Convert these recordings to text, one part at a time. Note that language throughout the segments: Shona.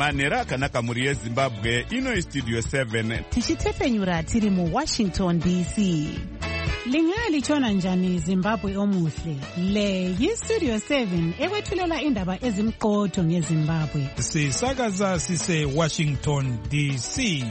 manhero akanaka mhuri yezimbabwe. Ino istudio 7 tichitefenyura tiri muWashington DC. Lingalichona njani Zimbabwe omuhle? Le yistudio 7 ewethulela indaba ezimqotho ngeZimbabwe. Sisakaza sise Washington DC.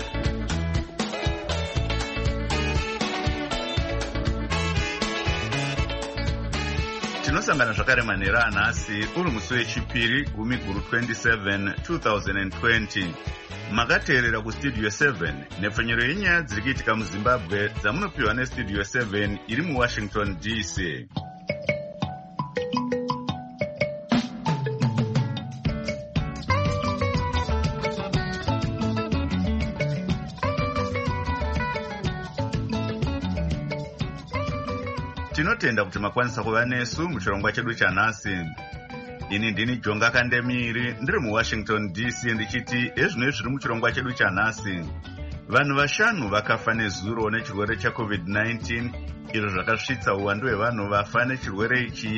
Tinosangana zvakare manhero anhasi uri musi wechipiri 10/27 2020. Makateerera kustudio 7 nepfenyero yenyaya dziri kuitika muZimbabwe dzamunopiwa nestudio 7 iri muWashington DC. Tinotenda kuti makwanisa kuva nesu muchirongwa chedu chanhasi. Ini ndini Jonga Kandemiri ndiri muWashington DC ndichiti ezvino zviri muchirongwa chedu chanhasi. Vanhu vashanu vakafa nezuro nechirwere cheCovid-19, izvo zvakasvitsa uwandu hwevanhu vafa nechirwere ichi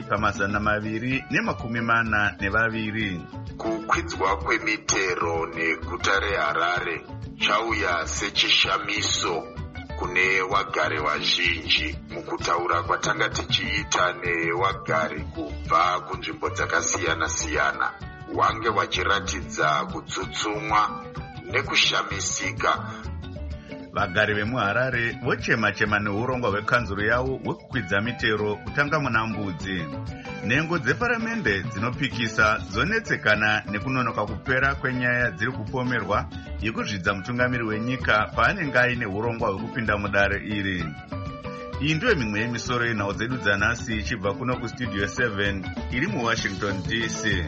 pa242. Kukwidzwa kwemitero neguta reHarare chauya sechishamiso kune wagare vazhinji mukutaura kwatanga tichiita newagare kubva kunzvimbo dzakasiyana-siyana. Wange wachiratidza kutsutsumwa nekushamisika. Vagari vemuHarare vochema-chema neurongwa hwekanzuro yavo hwekukwidza mitero kutanga muna Mbudzi. Nhengo dzeparamende dzinopikisa dzonetsekana nekunonoka kupera kwenyaya dziri kupomerwa yekuzvidza mutungamiri wenyika paanenge aine urongwa hwekupinda mudare iri. Iyi ndiyo mimwe yemisoro yenhau dzedu dzanhasi ichibva kuno kustudio 7 iri muWashington DC.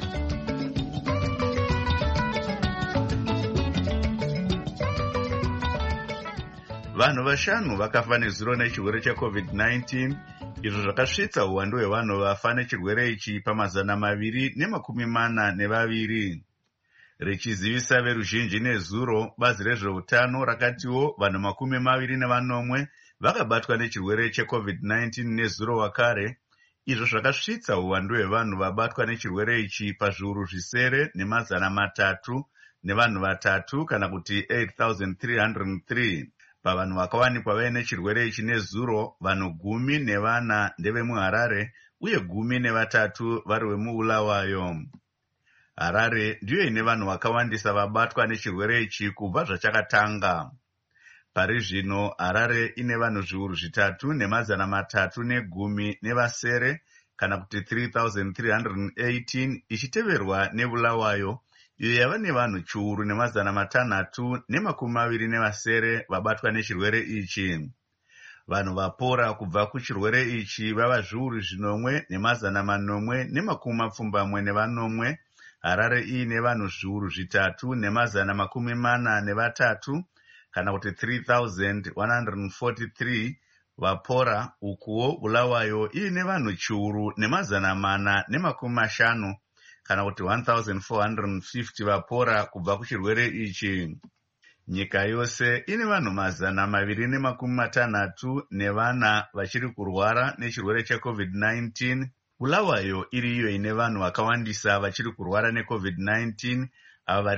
Vanhu vashanu vakafa nezuro nechirwere cheCovid-19, izvo zvakasvitsa uwandu hwevanhu vafa nechirwere ichi pa242. Richizivisa veruzhinji nezuro, bazi rezveutano rakatiwo vanhu 21 vakabatwa nechirwere cheCovid-19 nezuro wakare, izvo zvakasvitsa uwandu hwevanhu vabatwa nechirwere ichi pazviuru 9,303 kana kuti 8,303. Pavanhu vakawanikwa vaine chirwere ichi nezuro, vanhu 14 ndevemuHarare uye 13 vari vemuBulawayo. Harare ndiyo ine vanhu vakawandisa vabatwa nechirwere ichi kubva zvachakatanga. Pari zvino Harare ine vanhu zviuru 3,310 kana kuti 3,318 ichiteverwa neBulawayo iyo yava nevanhu chiuru 627 vabatwa nechirwere ichi. Vanhu vapora kubva kuchirwere ichi vava zviuru 1,870. Harare iine vanhu zviuru 3,443 kana kuti 3,143 vapora, ukuwo Bulawayo iine vanhu chiuru 450 kana kuti 1,450 vapora kubva kuchirwere ichi. Nyika yose ine vanhu 264 vachiri kurwara nechirwere cheCovid-19. Bulawayo iri iyo ine vanhu vakawandisa vachiri kurwara neCovid-19, ava vari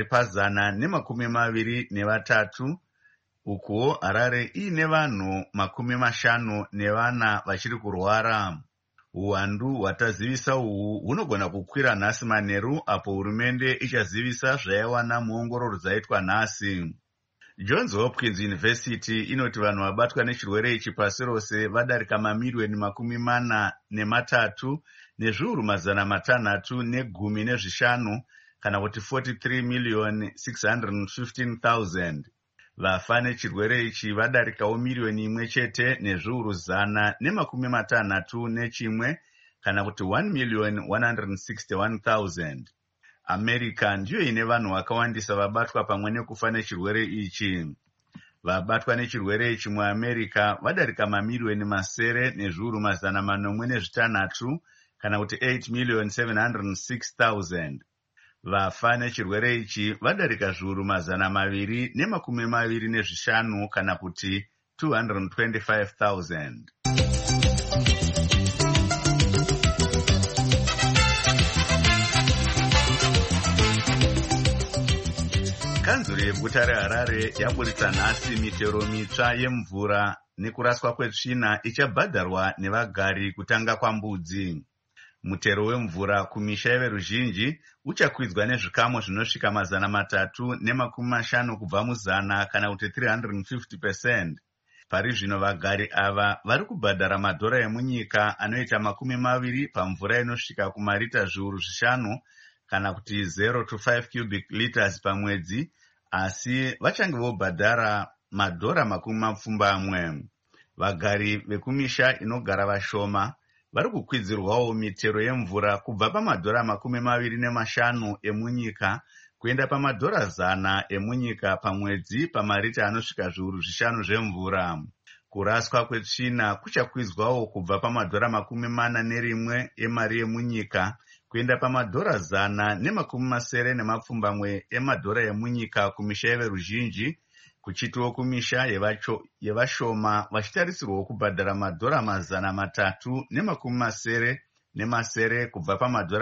pa123. Ukuwo Harare iine vanhu 54 vachiri kurwara. Uwandu hwatazivisa uhu hunogona kukwira nhasi manheru apo hurumende ichazivisa zvaiwana muongororo dzaitwa nhasi. Johns Hopkins University inoti vanhu vabatwa nechirwere ichi pasi rose vadarika mamiliyoni 43 nezviuru 615 kana kuti 43,615,000. Vafa nechirwere ichi vadarikawo miliyoni 1 chete nezviuru 161 kana kuti 1,161,000. America ndiyo ine vanhu vakawandisa vabatwa pamwe nekufa nechirwere ichi. Vabatwa nechirwere ichi muAmerica vadarika mamiliyoni 9 nezviuru 406 kana kuti 8,706,000. Vafa nechirwere ichi vadarika zviuru 225 kana kuti 225,000. kanzuro yeguta reHarare yaburitsa nhasi mitero mitsva yemvura nekuraswa kwetsvina ichabhadharwa nevagari kutanga kwambudzi. Mutero wemvura kumisha yeveruzhinji uchakwidzwa nezvikamu zvinosvika 350 kubva muzana kana kuti 350%. Pari zvino vagari ava vari kubhadhara madhora emunyika anoita 20 pamvura inosvika kumarita zviuru 5 kana kuti 0 to 5 cubic liters pamwedzi, asi vachange vobhadhara madhora 20. Vagari vekumisha inogara vashoma vari kukwidzirwawo mitero yemvura kubva pamadhora 25 emunyika kuenda pamadhora 100 emunyika pamwedzi pamarita anosvika zviuru 5 zvemvura. Kuraswa kwetsvina kuchakwidzwawo kubva pamadhora 41 emari yemunyika kuenda pamadhora 190 emadhora emunyika kumisha yeveruzhinji, kuchitiwo kumisha yevashoma vachitarisirwawo kubhadhara madhora 390 kubva pamadhora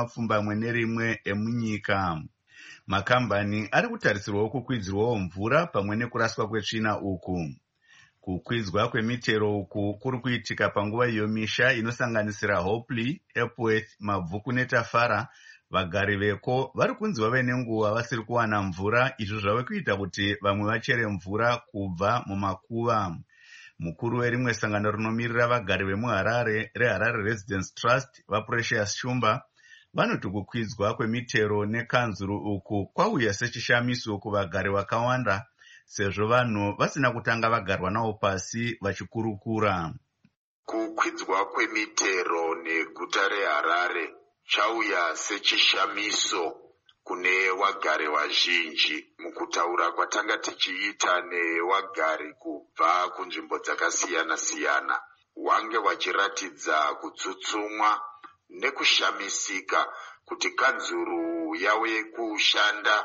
21 emunyika. Makambani ari kutarisirwawo kukwidzirwawo mvura pamwe nekuraswa kwetsvina uku. Kukwidzwa kwemitero uku kuri kuitika panguva iyo misha inosanganisira Hopley, Epworth, Mabvuku neTafara vagari veko vari kunzi vave nenguva vasiri kuwana mvura, izvo zvave kuita kuti vamwe vachere mvura kubva mumakuva. Mukuru werimwe sangano rinomirira vagari vemuHarare reHarare Residence Trust vaPrecious Shumba vanoti kukwidzwa kwemitero nekanzuru uku kwauya sechishamiso kuvagari vakawanda, sezvo vanhu vasina kutanga vagarwa navo pasi vachikurukura. Kukwidzwa kwemitero neguta reHarare chauya sechishamiso kune vagari vazhinji mukutaura kwatanga tichiita nevagari kubva kunzvimbo dzakasiyana-siyana. Wange vachiratidza kutsutsumwa nekushamisika kuti kanzuru yave kushanda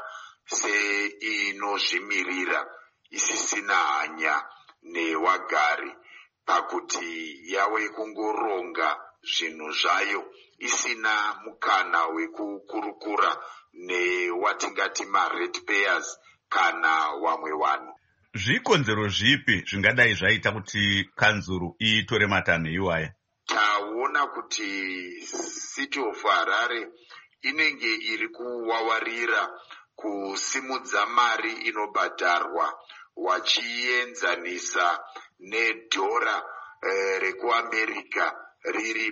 seinozvimirira isisina hanya nevagari pakuti yave kungoronga zvinhu zvayo isina mukana wekukurukura newatingati ma-ratepayers kana vamwe vanhu. Zvikonzero zvipi zvingadai zvaita kuti kanzuru iitore matanho iwaya? Taona kuti City of Harare inenge iri kuwawarira kusimudza mari inobhadharwa wachienzanisa nedhora rekuAmerica riri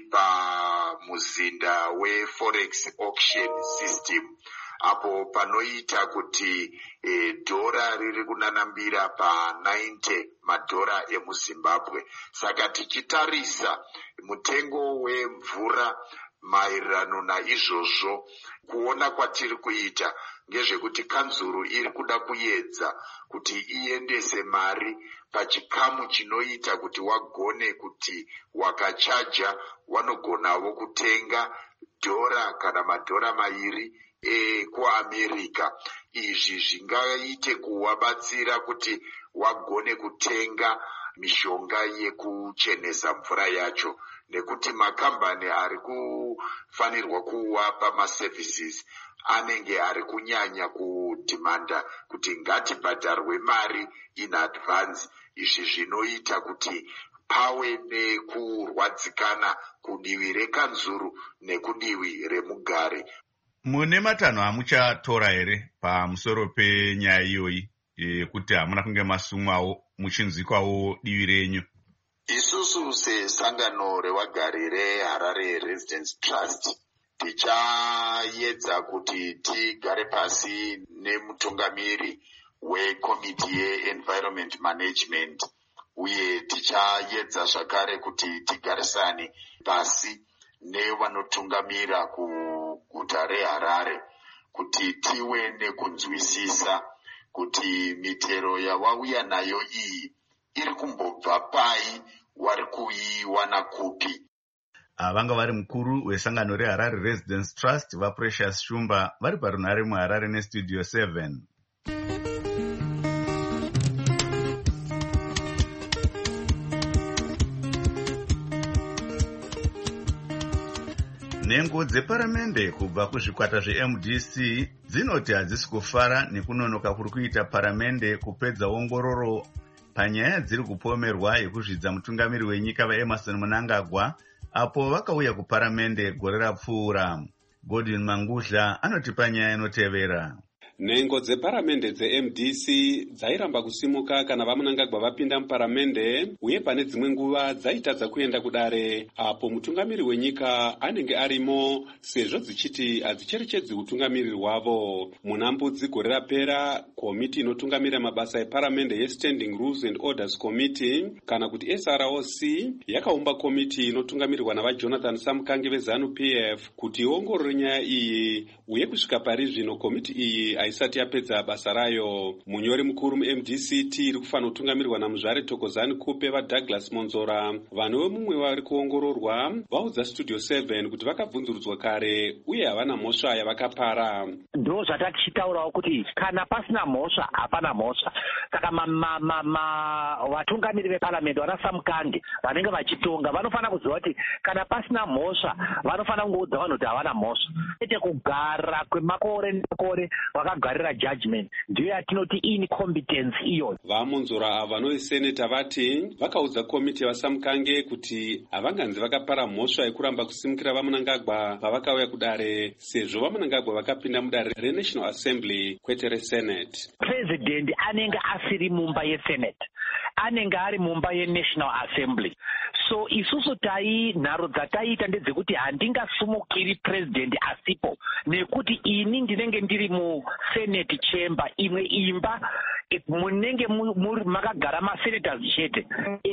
pamuzinda weForex auction system, apo panoita kuti dhora riri kunanambira pa90 madhora emuZimbabwe. Saka tichitarisa mutengo wemvura maererano naizvozvo, kuona kwatiri kuita ngezvekuti kanzuru iri kuda kuedza kuti iendese mari pachikamu chinoita kuti wagone kuti wakachaja wanogonawo kutenga dhora kana madhora 2 ekuAmerica. Izvi zvingaite kuwabatsira kuti wagone kutenga mishonga yekuchenesa mvura yacho, nekuti makambani ari kufanirwa kuwapa maservices anenge ari kunyanya kudhimanda kuti ngatibhadharwe mari in advance. Izvi zvinoita kuti pave nekurwadzikana kudivi rekanzuru nekudivi remugari. Mune matanho amuchatora here pamusoro penyaya iyoyi kuti hamuna kunge masumwawo muchinzwikwawo divi renyu? Isusu sesangano revagari reHarare Residence Trust tichaedza kuti tigare pasi nemutungamiri wekomiti yeEnvironment Management, uye tichaedza zvakare kuti tigarisane pasi nevanotungamira kuguta reHarare kuti tive nekunzwisisa kuti mitero yavauya nayo iyi iri kumbobva pai, wari kuiwana kupi. Vanga vari mukuru wesangano reHarare Residence Trust vaPrecious Shumba vari parunhare muHarare neStudio 7. Nhengo dzeparamende kubva kuzvikwata zveMDC dzinoti hadzisi kufara nekunonoka kuri kuita paramende kupedza ongororo panyaya dziri kupomerwa yekuzvidza mutungamiri wenyika vaEmmerson Mnangagwa apo vakauya kuparamende gore rapfuura. Godwin Mangudla anotipa nyaya inotevera. Nhengo dzeparamende dzeMDC dzairamba kusimuka kana vaMnangagwa vapinda muparamende, uye pane dzimwe nguva dzaitadza kuenda kudare apo mutungamiri wenyika anenge arimo, sezvo dzichiti hadzicherechedzi utungamiri hwavo. Muna Mbudzi gore rapera, komiti inotungamira mabasa eparamende yeStanding Rules and Orders Committee kana kuti SROC yakaumba komiti inotungamirirwa navaJonathan Samkange veZANU-PF kuti iongorore nyaya iyi, uye kusvika pari zvino komiti iyi haisati yapedza basa rayo. Munyori mukuru muMDCT iri kufanira kutungamirirwa naMuzvare Thokozani Kupe vaDouglas Monzora, vanhu vemumwe vari kuongororwa, vaudza Studio 7 kuti vakabvunzurudzwa kare uye havana mhosva yavakapara. Ndo zvatichitaurawo kuti kana pasina mhosva hapana mhosva. Saka vatungamiri veparamende vana Samkange vanenge vachitonga vanofanira kuziva kuti kana pasina mhosva vanofanira kungoudza vanhu kuti havana mhosva. Ete kugara kwemakore nemakore vakagarira judgment ndiyo yatinoti incompetence iyo. VaMonzora ava vanoiseneta vati vakaudza komiti vaSamkange kuti havanganzi vakapara mhosva yekuramba kusimukira vaMnangagwa pavakauya kudare, sezvo vaMnangagwa vakapinda mudare reNational Assembly kwete reSenate. President anenge asiri mumba yeSenate, anenge ari mumba yeNational Assembly. So isusu nharo dzataita ndedzekuti handingasumukiri president asipo, nekuti ini ndinenge ndiri muSenate chamber, imwe imba munenge makagara masenators chete.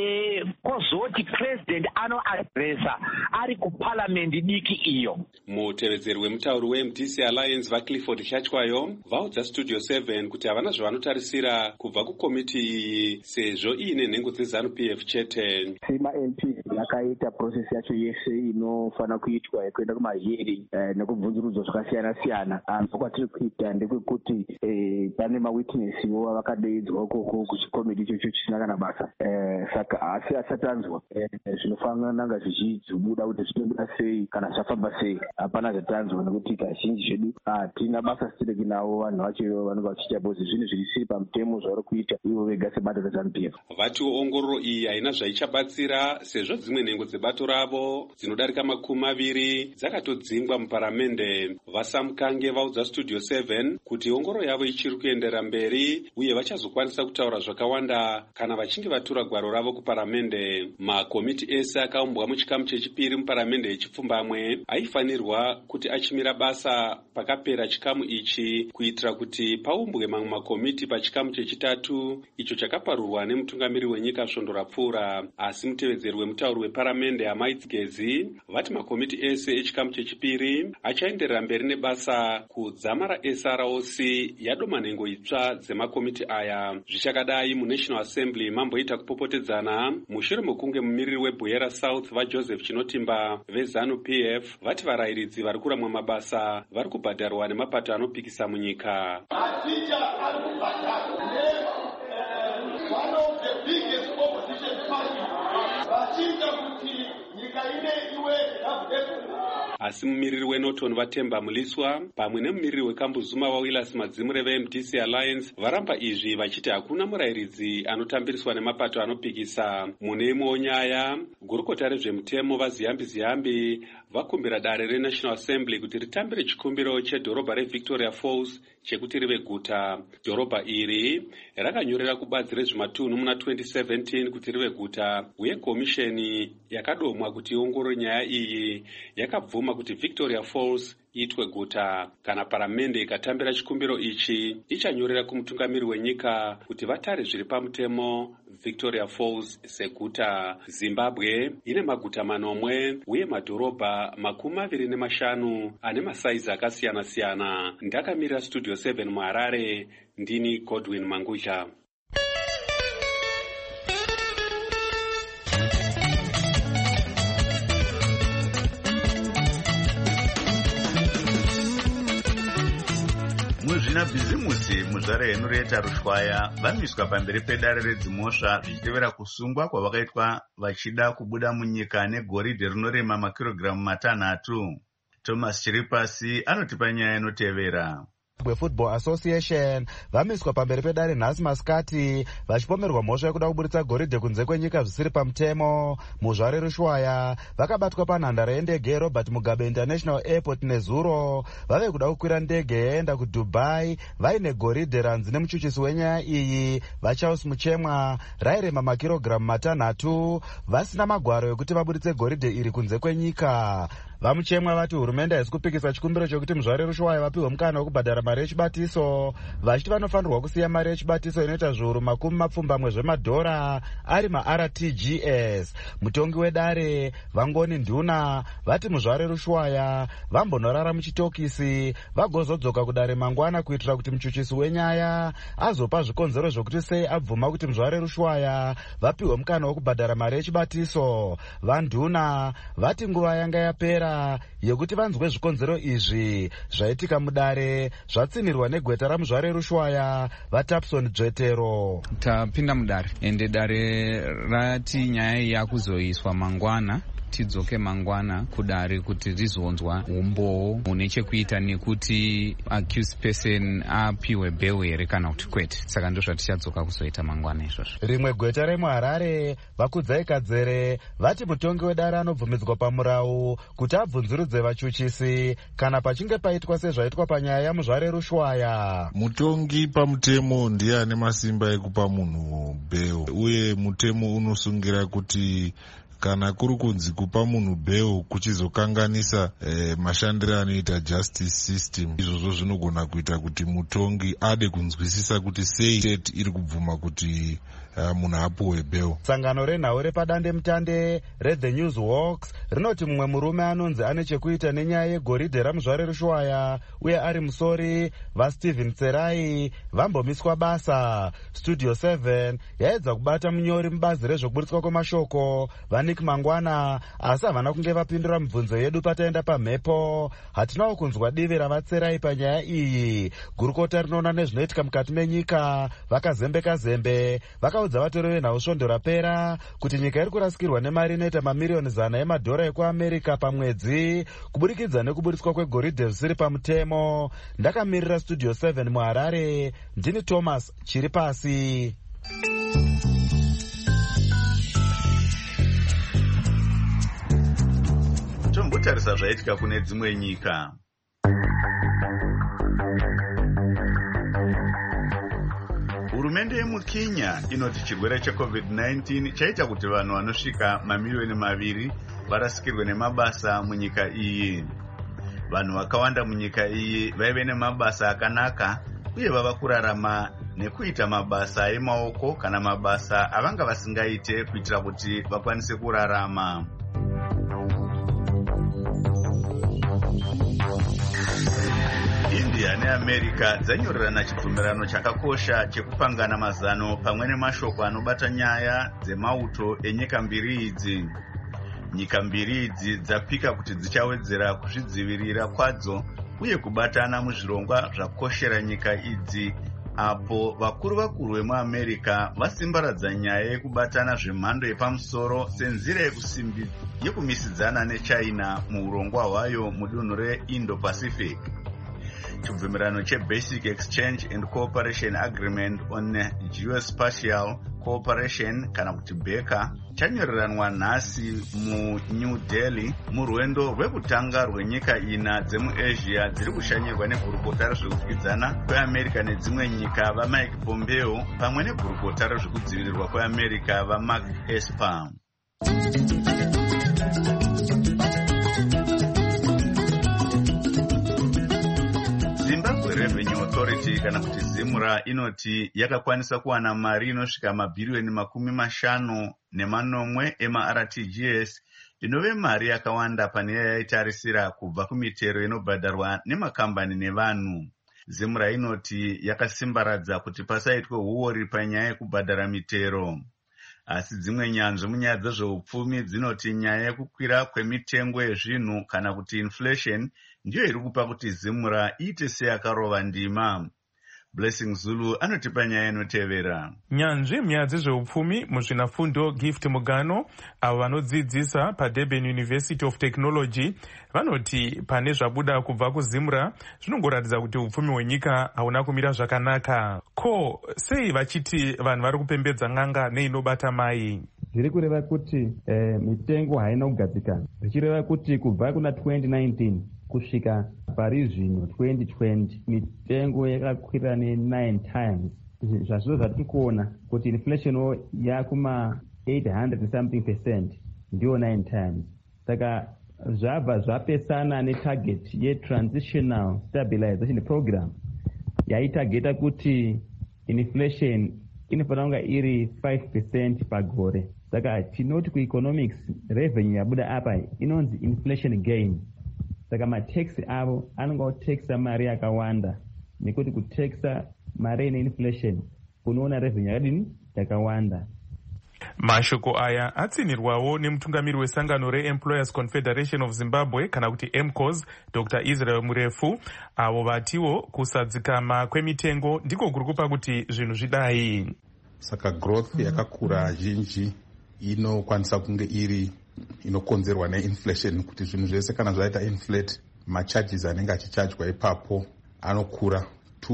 Kozoti president anoadresa ari kuparliament diki iyo. Mutevedzeri wemutauri weMDC Alliance vaClifford Chachwayo vaudza Studio 7 kuti havana zvavanotarisira kubva kukomiti iyi, sezvo iine nhengo dzeZANU-PF chete. MaMP yakaita process yacho yese inofanira kuitwa yekuenda kumahearing nekubvunzurudzwa zvakasiyana-siyana. Kwatiri kuita ndekwekuti pane mawitnessiwo vakadaidzwa ukoko kuchikomiti ichocho chisina kana basa. Saka asi asati anzwa zvinofanira nanga zvichizobuda kuti zvinobuda sei kana zvafamba sei. Hapana zvatanzwa nekuti kazhinji zvedu hatina basa sitireki navo vanhu vacho vanenge vachiita bhozi zvinhu zvisiri pamutemo zvavari kuita ivo vega sebato reZANU-PF. Vatiwo ongororo iyi haina zvaichabatsira, sezvo dzimwe nhengo dzebato ravo dzinodarika 20 dzakatodzingwa muparamende. VaSamkange vaudza Studio 7 kuti ongororo yavo ichiri kuendera mberi uye vachazokwanisa kutaura zvakawanda kana vachinge vatura gwaro ravo kuparamende. Makomiti ese akaumbwa muchikamu chechipiri muparamende yechipfumbamwe aifanirwa kuti achimira basa pakapera chikamu ichi kuitira kuti paumbwe mamwe makomiti pachikamu chechitatu icho chakaparurwa nemutungamiri wenyika svondo rapfuura. Asi mutevedzeri wemutauri weparamende Hamaitsigezi vati makomiti ese echikamu chechipiri achaenderera mberi nebasa kudzamara SROC yadoma nhengo itsva dzemakomiti aya. Zvichakadai muNational Assembly mamboita kupopotedzana mushure mokunge mumiriri weBuyera South vaJoseph Chinotimba veZANU-PF vati varayiridzi vari kuramwa mabasa vari kubhadharwa nemapato anopikisa munyika. One of the biggest opposition parties vachinja kuti nyika ine iwe yabudepo. Asi mumiriri weNorton vaTemba Muliswa pamwe nemumiriri weKambuzuma vaWillis Madzimure veMDC Alliance varamba izvi vachiti hakuna murayiridzi anotambiriswa nemapato anopikisa. Mune imwewo nyaya, gurukota rezvemutemo vaZiyambi vakumbira dare reNational Assembly kuti ritambire chikumbiro chedhorobha reVictoria Falls chekuti rive guta. Dhorobha iri rakanyorera kubazi rezvematunhu muna 2017 kuti rive guta, uye komisheni yakadomwa kuti iongorore nyaya iyi yakabvuma kuti Victoria Falls iitwe guta. Kana paramende ikatambira chikumbiro ichi ichanyorera kumutungamiri wenyika kuti vatare zviri pamutemo Victoria Falls seguta. Zimbabwe ine maguta 9 uye madhorobha 25 ane masaizi akasiyana-siyana. Ndakamirira Studio 7 muHarare, ndini Godwin Mangudla. Muzvinabhizimusi muzvare Henrietta Rushwaya vamiswa pamberi pedare redzimhosva zvichitevera kusungwa kwavakaitwa vachida kubuda munyika negoridhe rinorema makirogiramu 6. Thomas Chiripasi anotipa nyaya inotevera. Football Association vamiswa pamberi pedare nhasi masikati vachipomerwa mhosva yekuda kuburitsa goridhe kunze kwenyika zvisiri pamutemo. Muzvare Rushwaya vakabatwa panhandare yendege Robert Mugabe International Airport nezuro. Vave kuda kukwira ndege yaenda kuDubai vaine goridhe ranzi nemuchuchisi wenyaya iyi vaCharles Muchemwa rairema makirogiramu 6 vasina magwaro ekuti vaburitse goridhe iri kunze kwenyika. Vamuchemwa vati hurumende haisi kupikisa chikumbiro chokuti Muzvare Rushwaya vapiwe mukana wekubhadhara mari yechibatiso, vachiti vanofanirwa kusiya mari yechibatiso inoita zviuru 20 zvemadhora ari maRTGS. Mutongi wedare Vangoni Nduna vati Muzvare Rushwaya vambonorara muchitokisi vagozodzoka kudare mangwana kuitira kuti muchuchisi wenyaya azopa zvikonzero zvokuti sei abvuma kuti Muzvare Rushwaya vapiwe mukana wekubhadhara mari yechibatiso. VaNduna vati nguva yanga yapera yekuti vanzwe zvikonzero izvi zvaitika mudare zvatsinirwa negweta raMuzvare Rushwaya vaTapson Dzvetero. Tapinda mudare ende dare rati nyaya yakuzoiswa mangwana tidzoke mangwana kudare kuti rizonzwa umboo une chekuita nekuti accused person apiwe bail here kana kuti kwete. Saka ndizvo zvatichadzoka kuzoita mangwana izvozvo. Rimwe gweta remuHarare Vakudzai Kadzere vati mutongi wedare anobvumidzwa pamurau kuti abvunzurudze vachuchisi kana pachinge paitwa sezvaitwa panyaya yaMuzvare Rushwaya. Mutongi pamutemo ndiye ane masimba ekupa munhu bail, uye mutemo unosungira kuti kana kuri kunzi kupa munhu bail kuchizokanganisa mashandiro anoita justice system, izvozvo zvinogona kuita kuti mutongi ade kunzwisisa kuti sei state iri kubvuma kuti munhu apuwe bail. Sangano renhau repadande mutande reThe Newswalks rinoti mumwe murume anonzi ane chekuita nenyaya yegoridhe raMuzvare Rushwaya uye ari musori vaStephen Tserai vambomiswa basa. Studio 7 yaedza kubata munyori mubazi rezvokuburitswa kwemashoko Vanik Mangwana, asi havana kunge vapindura mibvunzo yedu pataenda pamhepo. Hatinawo kunzwa divi ravaTserai panyaya iyi. Gurukota rinoona nezvinoitika mukati menyika vakazembe vakaudza vatori venhau svondo rapera kuti nyika iri kurasikirwa nemari inoita mamiliyoni 100 emadhora ekuAmerica pamwedzi kuburikidza nekuburitswa kwegoridhe zvisiri pamutemo. Ndakamirira Studio 7 muHarare, ndini Thomas Chiripasi. Tombotarisa zvaitika kune dzimwe nyika. Hurumende yemuKenya inoti chirwere cheCovid-19 chaita kuti vanhu vanosvika mamiliyoni 2 varasikirwe nemabasa munyika iyi. Vanhu vakawanda munyika iyi vaive nemabasa akanaka uye vava kurarama nekuita mabasa emaoko kana mabasa avanga vasingaite kuitira kuti vakwanise kurarama. India neAmerica dzanyorerana chibvumirano chakakosha chekupangana mazano pamwe nemashoko anobata nyaya dzemauto enyika mbiri idzi. Nyika mbiri idzi dzapika kuti dzichawedzera kuzvidzivirira kwadzo uye kubatana muzvirongwa zvakoshera nyika idzi, apo vakuru vemuAmerica vasimbaradza nyaya yekubatana zvemhando yepamusoro senzira yekumisidzana neChina muurongwa hwayo mudunhu reIndo-Pacific. Chibvumirano cheBasic Exchange and Cooperation Agreement on Geospatial Cooperation kana kuti BECA chanyoreranwa nhasi muNew Delhi murwendo rwekutanga rwenyika 4 dzemuAsia dziri kushanyirwa negurukota rezvekudyidzana kweAmerica nedzimwe nyika vaMike Pompeo pamwe negurukota rezvekudzivirirwa kweAmerica vaMark Esper. Zimbabwe Revenue Authority kana kuti ZIMRA inoti yakakwanisa kuwana mari inosvika mabhiriyoni 50 emaRTGS, inove mari yakawanda pane yaitarisira kubva kumitero inobhadharwa nemakambani nevanhu. ZIMRA inoti yakasimbaradza kuti pasaitwe huori panyaya yekubhadhara mitero. Asi dzimwe nyanzvi munyaya dzezveupfumi dzinoti nyaya yekukwira kwemitengo yezvinhu kana kuti inflation ndiyo iri kupa kuti ZIMRA iite seyakarova ndima. Blessing Zulu anotipa nyaya inotevera. Nyanzvi munyaya dzezveupfumi muzvinafundo Gift Mugano avo vanodzidzisa paDurban University of Technology vanoti pane zvabuda kubva kuZimra zvinongoratidza kuti upfumi hwenyika hauna kumira zvakanaka. Ko sei vachiti vanhu vari kupembedza n'anga neinobata mai? Zviri kureva kuti mitengo haina kugadzikana, zvichireva kuti kubva kuna 2019 kusvika pari zvino 2020 mitengo yakakwira ne9 times. Zvazvo zvatiri kuona kuti inflation yakuma 800 something percent ndiyo 9 times. Saka zvabva zvapesana netarget ye-transitional stabilization program yaitageta kuti inflation inofanira kunga iri 5% pagore. Saka tinoti kueconomics revenue yabuda apa inonzi inflation gain. Saka mataxi avo anonga otaxa mari yakawanda nekuti kutaxa mari ine inflation unoona revenue yakadini yakawanda. Mashoko aya atsinirwawo nemutungamiri wesangano reEmployers Confederation of Zimbabwe kana kuti EMCOS Dr. Israel Murefu avo vatiwo kusadzikama kwemitengo ndiko kuri kupa kuti zvinhu zvidai. Saka growth yakakura zhinji inokwanisa kunge iri inokonzerwa neinflation, kuti zvinhu zvese kana zvaita inflate macharges anenge achichajwa ipapo anokura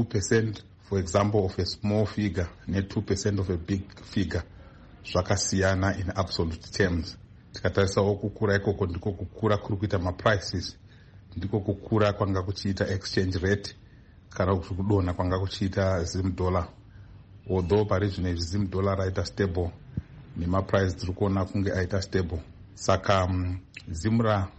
2% for example of a small figure ne2% of a big figure zvakasiyana in absolute terms. Tikatarisawo kukura ikoko ndiko kukura kuri kuita maprices, ndiko kukura kwanga kuchiita exchange rate kana kuti kudonha kwanga kuchiita ZimDollar. Although pari zvino izvi ZimDollar aita stable nemaprice tiri kuona kunge aita stable. Saka Zimra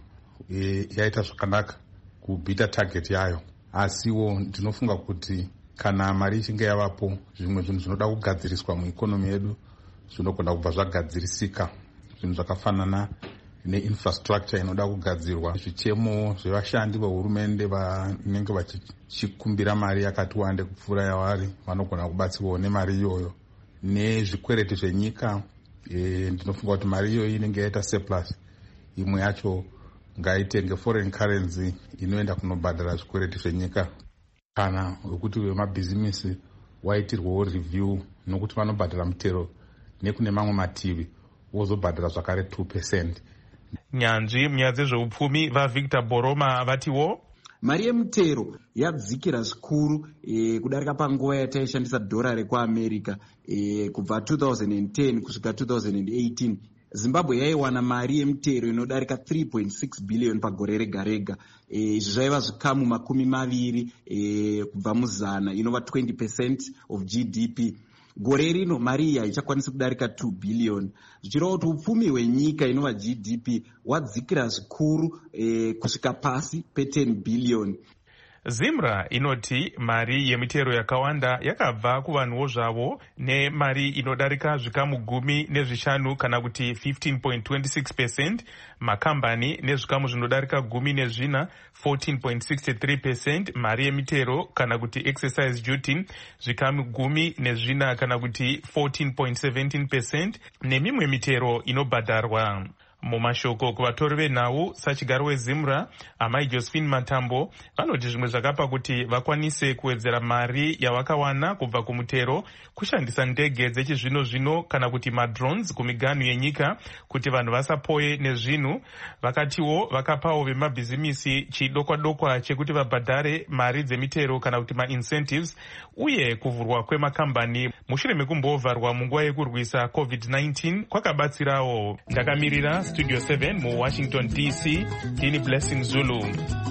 yaita zvakanaka kubhita target yayo, asiwo ndinofunga kuti kana mari ichinge yavapo zvimwe zvinhu zvinoda kugadziriswa muikonomi yedu zvinogona kubva zvagadzirisika. Zvinhu zvakafanana neinfrastructure inoda kugadzirwa, zvichemo zvevashandi vehurumende vanenge vachikumbira mari yakati wande kupfuura yavari vanogona kubatsirwawo nemari iyoyo. Nezvikwereti zvenyika ndinofunga kuti mari iyoyo inenge yaita surplus, imwe yacho ngaitenge foreign currency inoenda kunobhadhara zvikwereti zvenyika. Kana wekuti wemabhizimisi waitirwawo review nokuti vanobhadhara mutero nekune mamwe mativi wozobhadhara zvakare 2%. Nyanzvi munyaya dzezveupfumi vaVictor Boroma vatiwo mari yemutero yadzikira zvikuru kudarika panguva yataishandisa dhora rekuamerica kubva 2010 kusvika 2018. Zimbabwe yaiwana mari yemutero inodarika 3.6 billion pagore rega rega. Izvi zvaiva zvikamu 20 kubva muzana, inova 20% of GDP. Gore rino mari iyi haichakwanisi kudarika 2 billion. Zvichireva kuti upfumi hwenyika inova GDP wadzikira zvikuru kusvika pasi pe10 billion. Zimra inoti mari yemitero yakawanda yakabva kuvanhuwo zvavo nemari inodarika zvikamu 15 kana kuti 15.26%, makambani nezvikamu zvinodarika 14 14.63%, mari yemitero kana kuti excise duty zvikamu 14 kana kuti 14.17%, nemimwe mitero inobhadharwa. Mumashoko kuvatori venhau sachigaro weZimra amai Josephine Matambo vanoti zvimwe zvakapa kuti vakwanise kuwedzera mari yavakawana kubva kumutero kushandisa ndege dzechizvino zvino kana kuti madrones kumiganhu yenyika kuti vanhu vasapoye nezvinhu. Vakatiwo vakapawo vemabhizimisi chidokwa chekuti vabhadhare mari dzemitero kana kuti maincentives, uye kuvhurwa kwemakambani mushure mekumbovharwa munguva yekurwisa COVID-19 kwakabatsirawo. Ndakamirira Studio 7 mu Washington DC, ndini Blessing Zulu.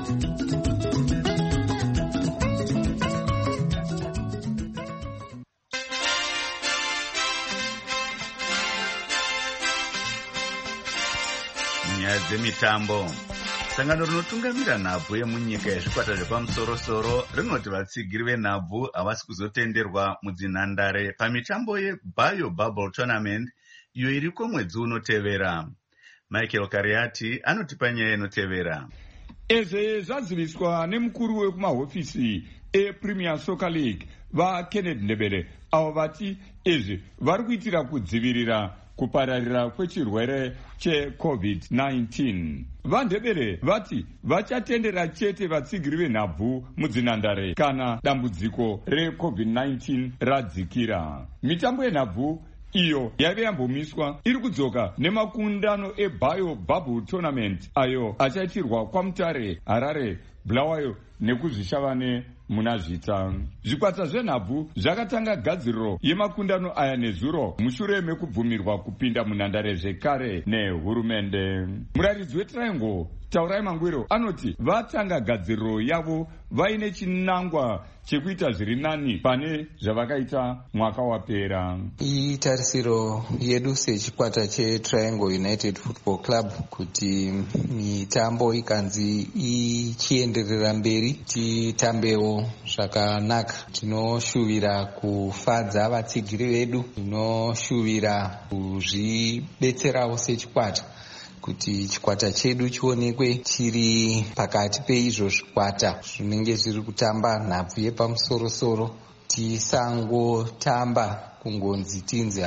Nyaya dzemitambo. Sangano rinotungamira nhabvu yemunyika yezvikwata zvepamusoro-soro rinoti vatsigiri venhabvu havasi kuzotenderwa mudzinhandare pamitambo yeBio Bubble Tournament iyo iriko mwedzi unotevera. Michael Kariati anotipa nyaya inotevera. Izvi zvaziviswa nemukuru wekumahofisi ePremier Soccer League vaKenneth Ndebele, avo vati izvi vari kuitira kudzivirira kupararira kwechirwere cheCovid-19. Vandebere vati vachatendera chete vatsigiri venhabvu mudzinhandare kana dambudziko reCovid-19 radzikira. Mitambo yenhabvu iyo yave yambomiswa iri kudzoka nemakundano eBio Bubble Tournament ayo achaitirwa kwaMutare, Harare, Bulawayo nekuzvishavane muna Zvita. Zvikwata zvenhabvu zvakatanga gadziriro yemakundano aya nezuro mushure mekubvumirwa kupinda munhandare zvekare nehurumende. Muraridzi weTriangle Taurai Mangwiro anoti vatanga gadziriro yavo vaine chinangwa chekuita zviri nani pane zvavakaita mwaka wapera. Itarisiro yedu sechikwata cheTriangle United Football Club kuti mitambo ikanzi ichienderera mberi titambewo zvakanaka. Tinoshuvira kufadza vatsigiri vedu, tinoshuvira kuzvidetserawo sechikwata kuti chikwata chedu chionekwe chiri pakati peizvo zvikwata zvinenge zviri kutamba nhabvu yepamusoro-soro. Tisangotamba kungonzi tinzi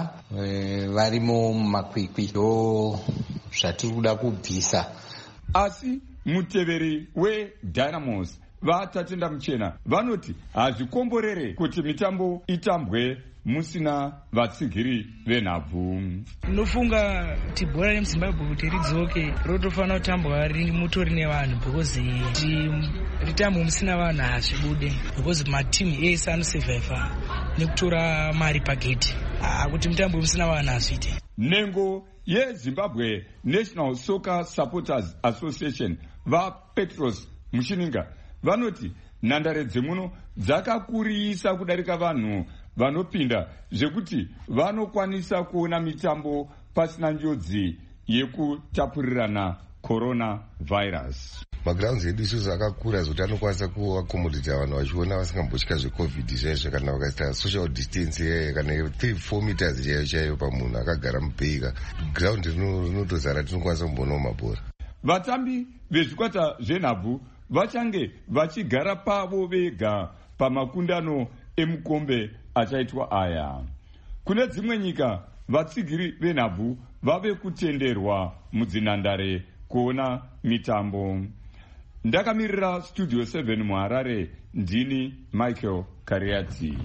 varimo mumakwikwi ndo zvatiri kuda kubvisa. Asi muteveri weDynamos vatatenda muchena vanoti hazvikomborere kuti mitambo itambwe musina vatsigiri venhabvu. Ndinofunga kuti bhora remuZimbabwe kuti ridzoke rotofanira kutambwa mutori nevanhu because ritambwe musina vanhu hazvibude because matimu ese anosevhaivha nekutora mari pagedhi. Kuti mitambo musina vanhu hazviite. Nhengo yeZimbabwe National Soccer Supporters Association vaPetros Mushininga vanoti nhandare dzemuno dzakakurisa kudarika vanhu vanopinda zvekuti vanokwanisa kuona mitambo pasina njodzi yekutapurirana coronavirus. Magrounds edu isusu akakura zvokuti anokwanisa kuakomodita vanhu vachiona vasingambotya zveCovid izvezvo kana vakaita social distance kana 3-4 meters chaiyo chaiyo pamunhu akagara mubeika. Ground rinotozara tinokwanisa kumbonawo mabhora. Vatambi vezvikwata zvenhabvu vachange vachigara pavo vega pamakundano emukombe achaitwa aya. Kune dzimwe nyika vatsigiri venhabvu vave kutenderwa mudzinhandare kuona mitambo. Ndakamirira Studio 7 muHarare, ndini Michael Kariati.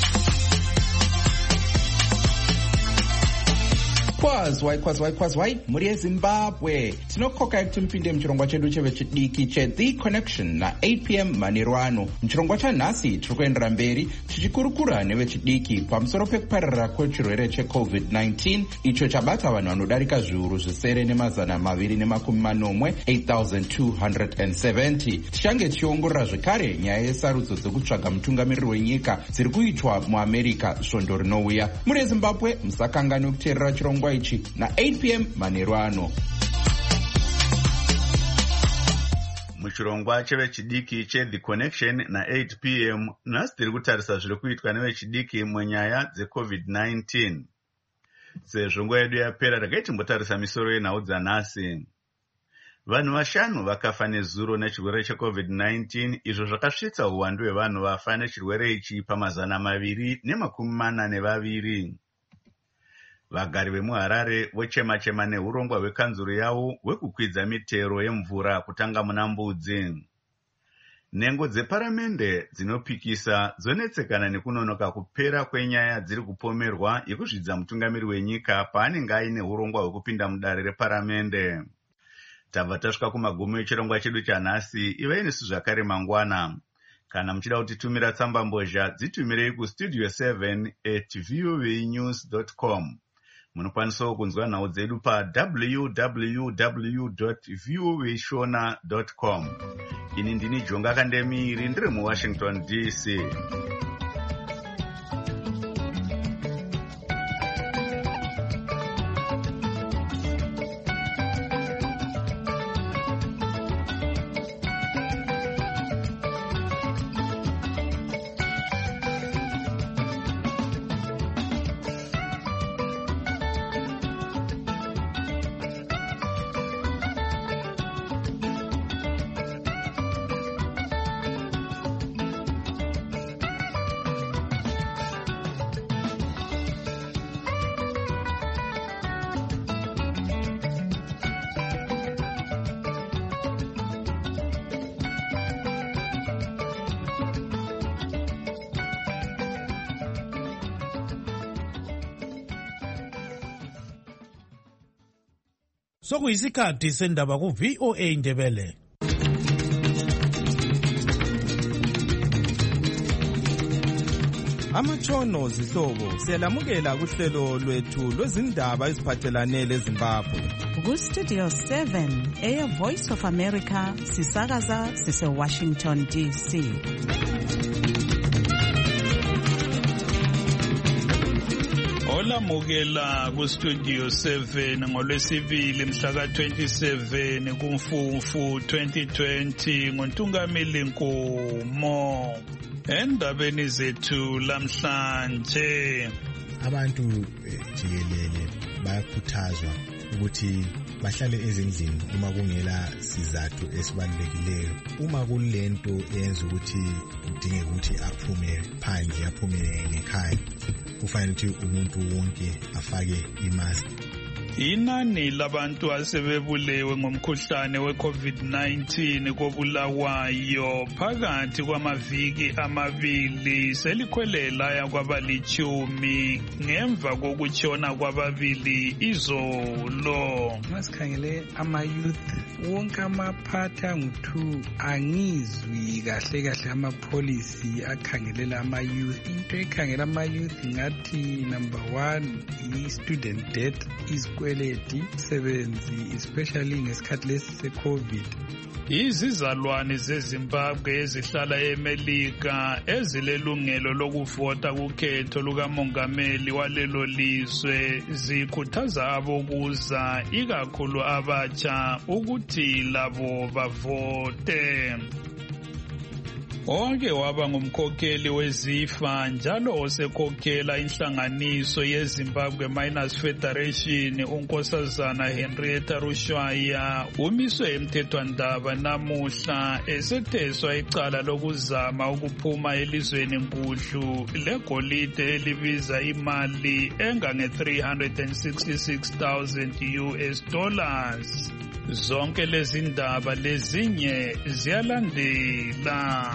Kwazwai muri yeZimbabwe tinokoka kuti mupinde muchirongwa chedu chevechidiki cheThe Connection na8 p.m. manheru ano. Muchirongwa chanhasi tiri kuendera mberi tichikurukura nevechidiki pamusoro pekupararira kwechirwere cheCovid-19 icho chabata vanhu vanodarika zviuru zvisere nemazana maviri nemakumi manomwe 8,270. Tichange tichiongorora zvekare nyaya yesarudzo dzekutsvaga mutungamiriri wenyika dziri kuitwa muAmerica svondo rinouya. Muri yeZimbabwe musakangani kuteerera chirongwa ichi na8 p.m. manheru ano. Muchirongwa chevechidiki cheThe Connection na8 p.m. nhasi tiri kutarisa zviri kuitwa nevechidiki munyaya dzeCovid-19. Sezvo nguva yedu yapera takaitimbotarisa misoro yenhau dzanhasi. Vanhu 5 vakafa nezuro nechirwere cheCovid-19 izvo zvakasvitsa uwandu hwevanhu vafa nechirwere ichi pamazana 242. Vagari vemuHarare vochema-chema neurongwa hwekanzuru yavo hwekukwidza mitero yemvura kutanga muna Mbudzi. Nhengo dzeparamende dzinopikisa dzonetsekana nekunonoka kupera kwenyaya dziri kupomerwa yekuzvidza mutungamiri wenyika paanenge aine urongwa hwekupinda mudare reparamende. Tabva tasvika kumagumo echirongwa chedu chanhasi. Ivai nesu zvakare mangwana. Kana muchida kutitumira tsamba mbozha dzitumirei kustudio 7@voanews.com. Munokwanisawo kunzwa nhau dzedu www.voashona.com. Ini ndini Jonga Kandemiri ndiri muWashington DC. sokuyisikhathi sendaba ku-VOA Indebele. Amatshono zihlobo siyalamukela kuhlelo lwethu lwezindaba eziphathelane leZimbabwe. Ku-Studio 7 Air Voice of America sisakaza sise-Washington DC. Olamukela ku-Studio 7 ngolwesibili mhla ka-27 kuMfumfu 2020 nguNtungamili Nkomo. Endabeni zethu lamhlanje, abantu jikelele bayakhuthazwa ukuthi bahlale ezindlini uma kungela sizathu esibalulekileyo. Uma kulento eyenza ukuthi udinge ukuthi aphume phandle, aphume ngekhaya, kufanele ukuthi umuntu wonke afake imask. Inani labantu asebebulewe ngomkhuhlane we-COVID-19 kobulawayo phakathi kwamaviki amabili selikhwelela kwabali-10 ngemva kokutshona kwababili izolo. Masikhangele ama-youth wonke amaphatha ngu-2 angizwi kahle kahle amapholisi akhangelela ama-youth. Into ekhangela ama-youth ngathi number 1 i-student debt, izikweleti, sebenzi, especially ngesikhathi lesi se-COVID. Izizalwane zeZimbabwe ezihlala eMelika ezilelungelo lokuvota kukhetho lukamongameli walelo lizwe zikhuthaza abokuza ikakhulu abatsha ukuthi labo bavote. Onke waba ngumkhokheli wezifa njalo osekhokhela inhlanganiso yeZimbabwe Miners Federation unkosazana Henrietta Rushwaya umiswe emthethwandaba namuhla esetheswa icala lokuzama ukuphuma elizweni nkudlu legolide elibiza imali engange-$366,000. Zonke lezi ndaba lezinye ziyalandela.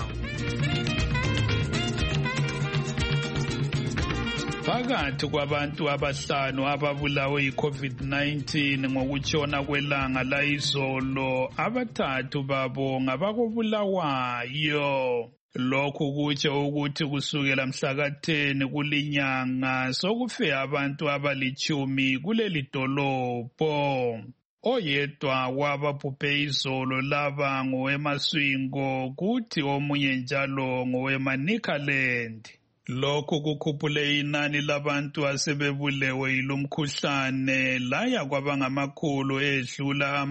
Phakathi kwabantu abahlanu ababulawe yi-COVID-19 ngokutshona kwelanga layizolo, 3 babo ngabakobulawayo. Lokhu kutsho ukuthi kusukela mhla ka-10 kulinyanga sokufe abantu abali-10 kuleli dolobho. Oyedwa wababhubhe izolo laba ngoweMaswingo kuthi omunye njalo ngoweManicaland. Lokhu kukhuphule inani labantu asebebulewe yilomkhuhlane laya kwabangamakhulu edlula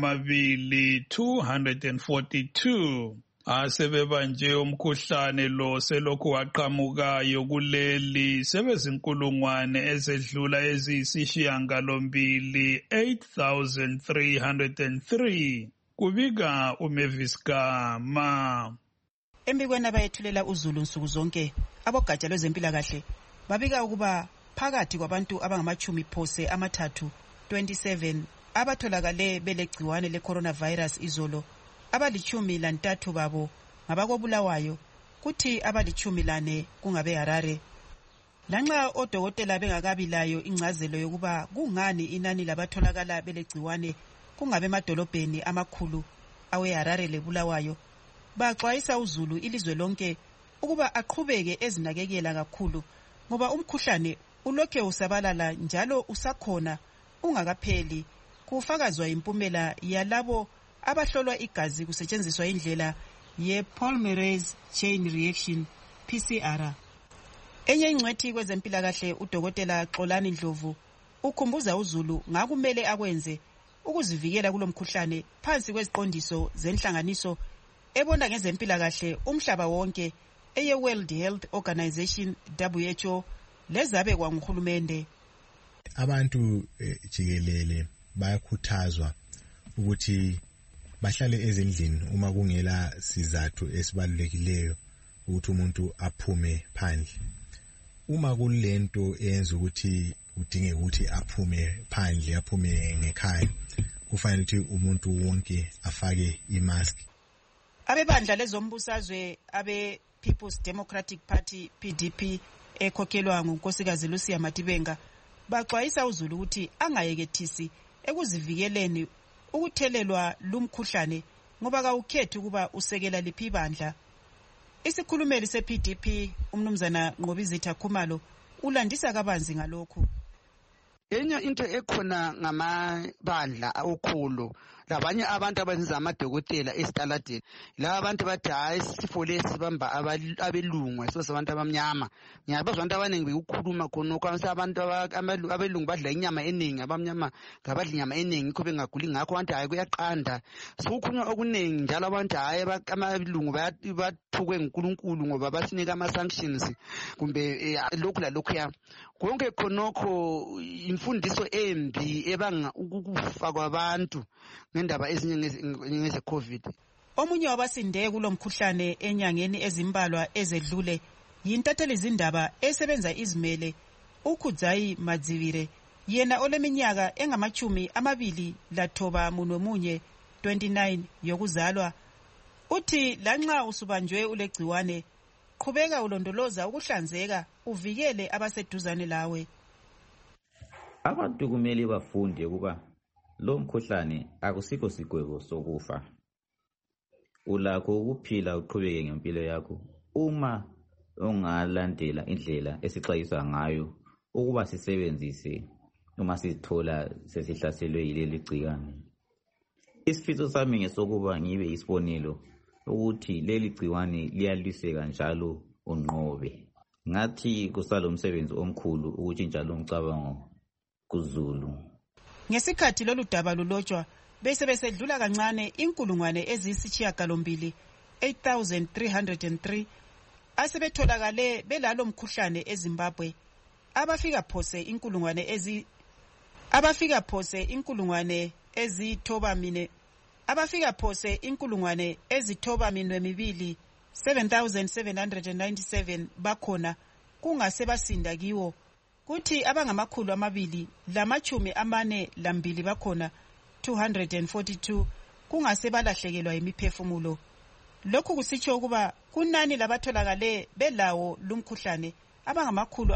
242. Asebebanjwe umkhuhlane lo selokhu waqhamukayo kuleli sebezinkulungwane ezedlula eziyisishiyangalombili 8,303. Kubika uMavis Gama. Embikweni abayethulela uZulu nsuku zonke, abogatsha lwezempilakahle babika ukuba phakathi kwabantu abangama-30 27 abatholakale belegciwane le-coronavirus izolo, abali-13 babo ngabakobulawayo kuthi abali-14 kungabe Harare. Lanxa odokotela bengakabi layo ingcazelo yokuba kungani inani labatholakala belegciwane kungabe emadolobheni amakhulu awe-Harare leBulawayo, baxwayisa uZulu ilizwe lonke ukuba aqhubeke ezinakekela kakhulu ngoba umkhuhlane ulokhe usabalala njalo usakhona ungakapheli, kufakazwa impumela yalabo abahlolwa igazi kusetshenziswa indlela ye-polymerase chain reaction PCR. Enye ingcwethi kwezempilakahle udokotela Xolani Ndlovu ukhumbuza uZulu ngakumele akwenze ukuzivikela kulomkhuhlane phansi kweziqondiso zenhlanganiso ebona ngezempilakahle umhlaba wonke eye-World Health Organization WHO lezabekwa nguhulumende. Abantu jikelele bayakhuthazwa ukuthi bahlale ezindlini uma kungela sizathu esibalulekileyo ukuthi umuntu aphume phandle. Uma kulento eyenza ukuthi udinge ukuthi aphume phandle, aphume ngekhaya, kufanele ukuthi umuntu wonke afake imask. Abebandla lezombusazwe abe People's Democratic Party PDP ekhokhelwa ngunkosikazi Lucia Matibenga baxwayisa uZulu ukuthi angayekethisi ekuzivikeleni ukuthelelwa lumkhuhlane ngoba kawukhethi ukuba usekela liphi ibandla. Isikhulumeli se-PDP umnumzana Nqobizitha Khumalo ulandisa kabanzi ngalokhu. Enye into ekhona ngamabandla okhulu labanye abantu abenza amadokotela esitaladeni laba abantu bathi hayi isifo lesi bamba abelungu abantu abamnyama. Ngiyabazwa abantu abaningi bekukhuluma khonokho abantu abelungu badla inyama eningi abamnyama ngabadla inyama eningi ikho bengaguli ngakho abantu hayi kuyaqanda. Sokukhulunywa okuningi njalo abantu hayi abelungu bathukwe nguNkulunkulu ngoba basinika ama-sanctions kumbe lokhu lalokhu ya konke khonokho imfundiso embi ebanga ukufa kwabantu ngendaba ezinye ngeze-COVID. Omunye wabasinde kulomkhuhlane enyangeni ezimbalwa ezedlule yintatheli izindaba esebenza izimele uKhudzayi Madzivire, yena oleminyaka engama-29 29 yokuzalwa. Uthi lanxa usubanjwe ulegciwane qhubeka ulondoloza ukuhlanzeka uvikele abaseduzane lawe. Abantu kumele bafunde ukuba lo mkhuhlane akusikho sigwebo sokufa. Ulakho ukuphila uqhubeke ngempilo yakho uma ungalandela indlela esixwayiswa ngayo ukuba sisebenzise uma sizithola sesihlaselwe yileli gciwane. Isifiso sami ngesokuba ngibe isibonelo ukuthi leli gciwane liyalwiseka njalo unqobe. Ngathi kusalo umsebenzi omkhulu ukutshintsha lo mcabango kuZulu. Ngesikhathi lolu daba lulotshwa bese besedlula kancane inkulungwane eziyisishiyagalombili 8,303 asebetholakale belalo mkhuhlane eZimbabwe. Abafika phose inkulungwane ezithoba 7,797 bakhona kungase basinda kiwo. Kuthi abangamakhulu 242 bakhona 242 kungase balahlekelwa imiphefumulo. Lokhu kusitsho ukuba kunani labatholakale belawo lumkhuhlane abangamakhulu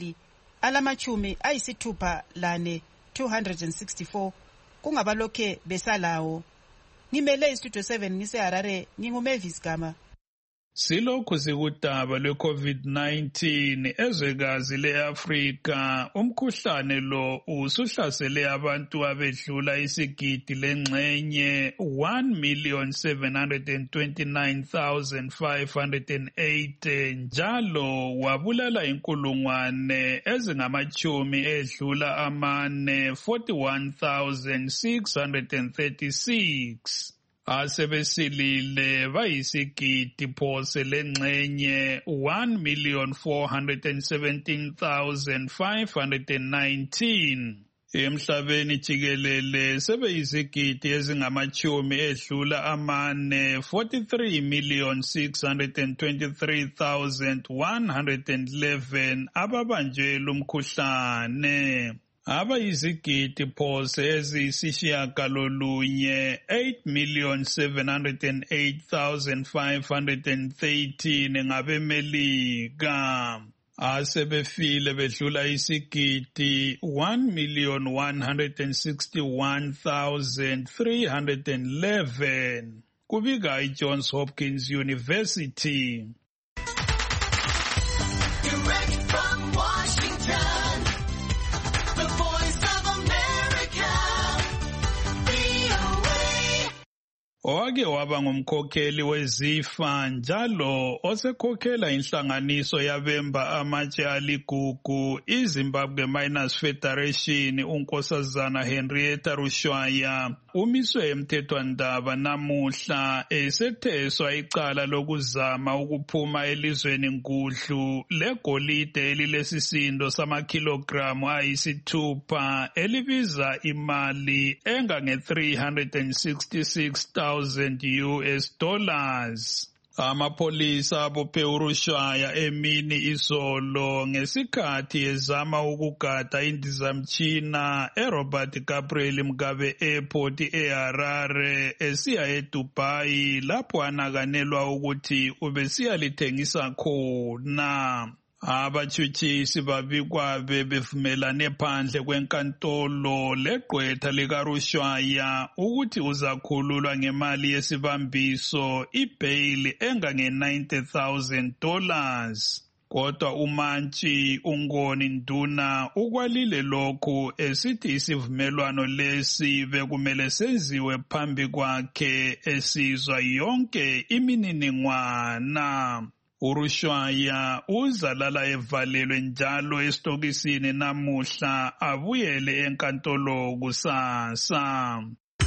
264 264 kungabalokhe besalawo. Ngimele istudio 7 ngiseHarare, nginguMavis Gama. Silokhu sikudaba lwe-COVID-19 ezwekazi le-Afrika, umkhuhlane lo usuhlasele abantu abedlula isigidi lengxenye 1,729,508 njalo wabulala inkulungwane ezingamachumi edlula 41,636. Asebesilile bayisigidi phose lengxenye 1,417,519. Emhlabeni jikelele sebeyizigidi ezingamachumi edlula 43,623,111 ababanjwe lumkhuhlane. Abayizigidi phose eziyisishiyagalolunye 8,708,513 ngabemelika. Asebefile bedlula isigidi 1,161,311 kubika iJohns Hopkins University. Owake waba ngumkhokheli weZIFA njalo osekhokhela inhlanganiso yabemba amatshe aligugu iZimbabwe Miners Federation uNkosazana Henrietta Rushwaya umiswe emthethwandaba namuhla esetheswa icala lokuzama ukuphuma elizweni ngudlu legolide elilesisindo samakhilogramu ayisithupha elibiza imali engange-366,000 US dollars. Amapolisa abophe uRushwaya emini izolo ngesikhathi ezama ukugada indizamtshina eRobert Gabriel Mugabe Airport eHarare esiya eDubai lapho anakanelwa ukuthi ubesiyalithengisa khona. Abatshutshisi babikwa bevumelane phandle kwenkantolo legqwetha likaRushwaya ukuthi uzakhululwa ngemali yesibambiso ibhayili engange$90,000. Kodwa uMantshi uNgoni Nduna ukwalile lokhu esithi isivumelwano lesi bekumele senziwe phambi kwakhe esizwa yonke imininingwana. uRushwaya uzalala evalelwe njalo esitokisini namuhla abuyele enkantolo kusasa.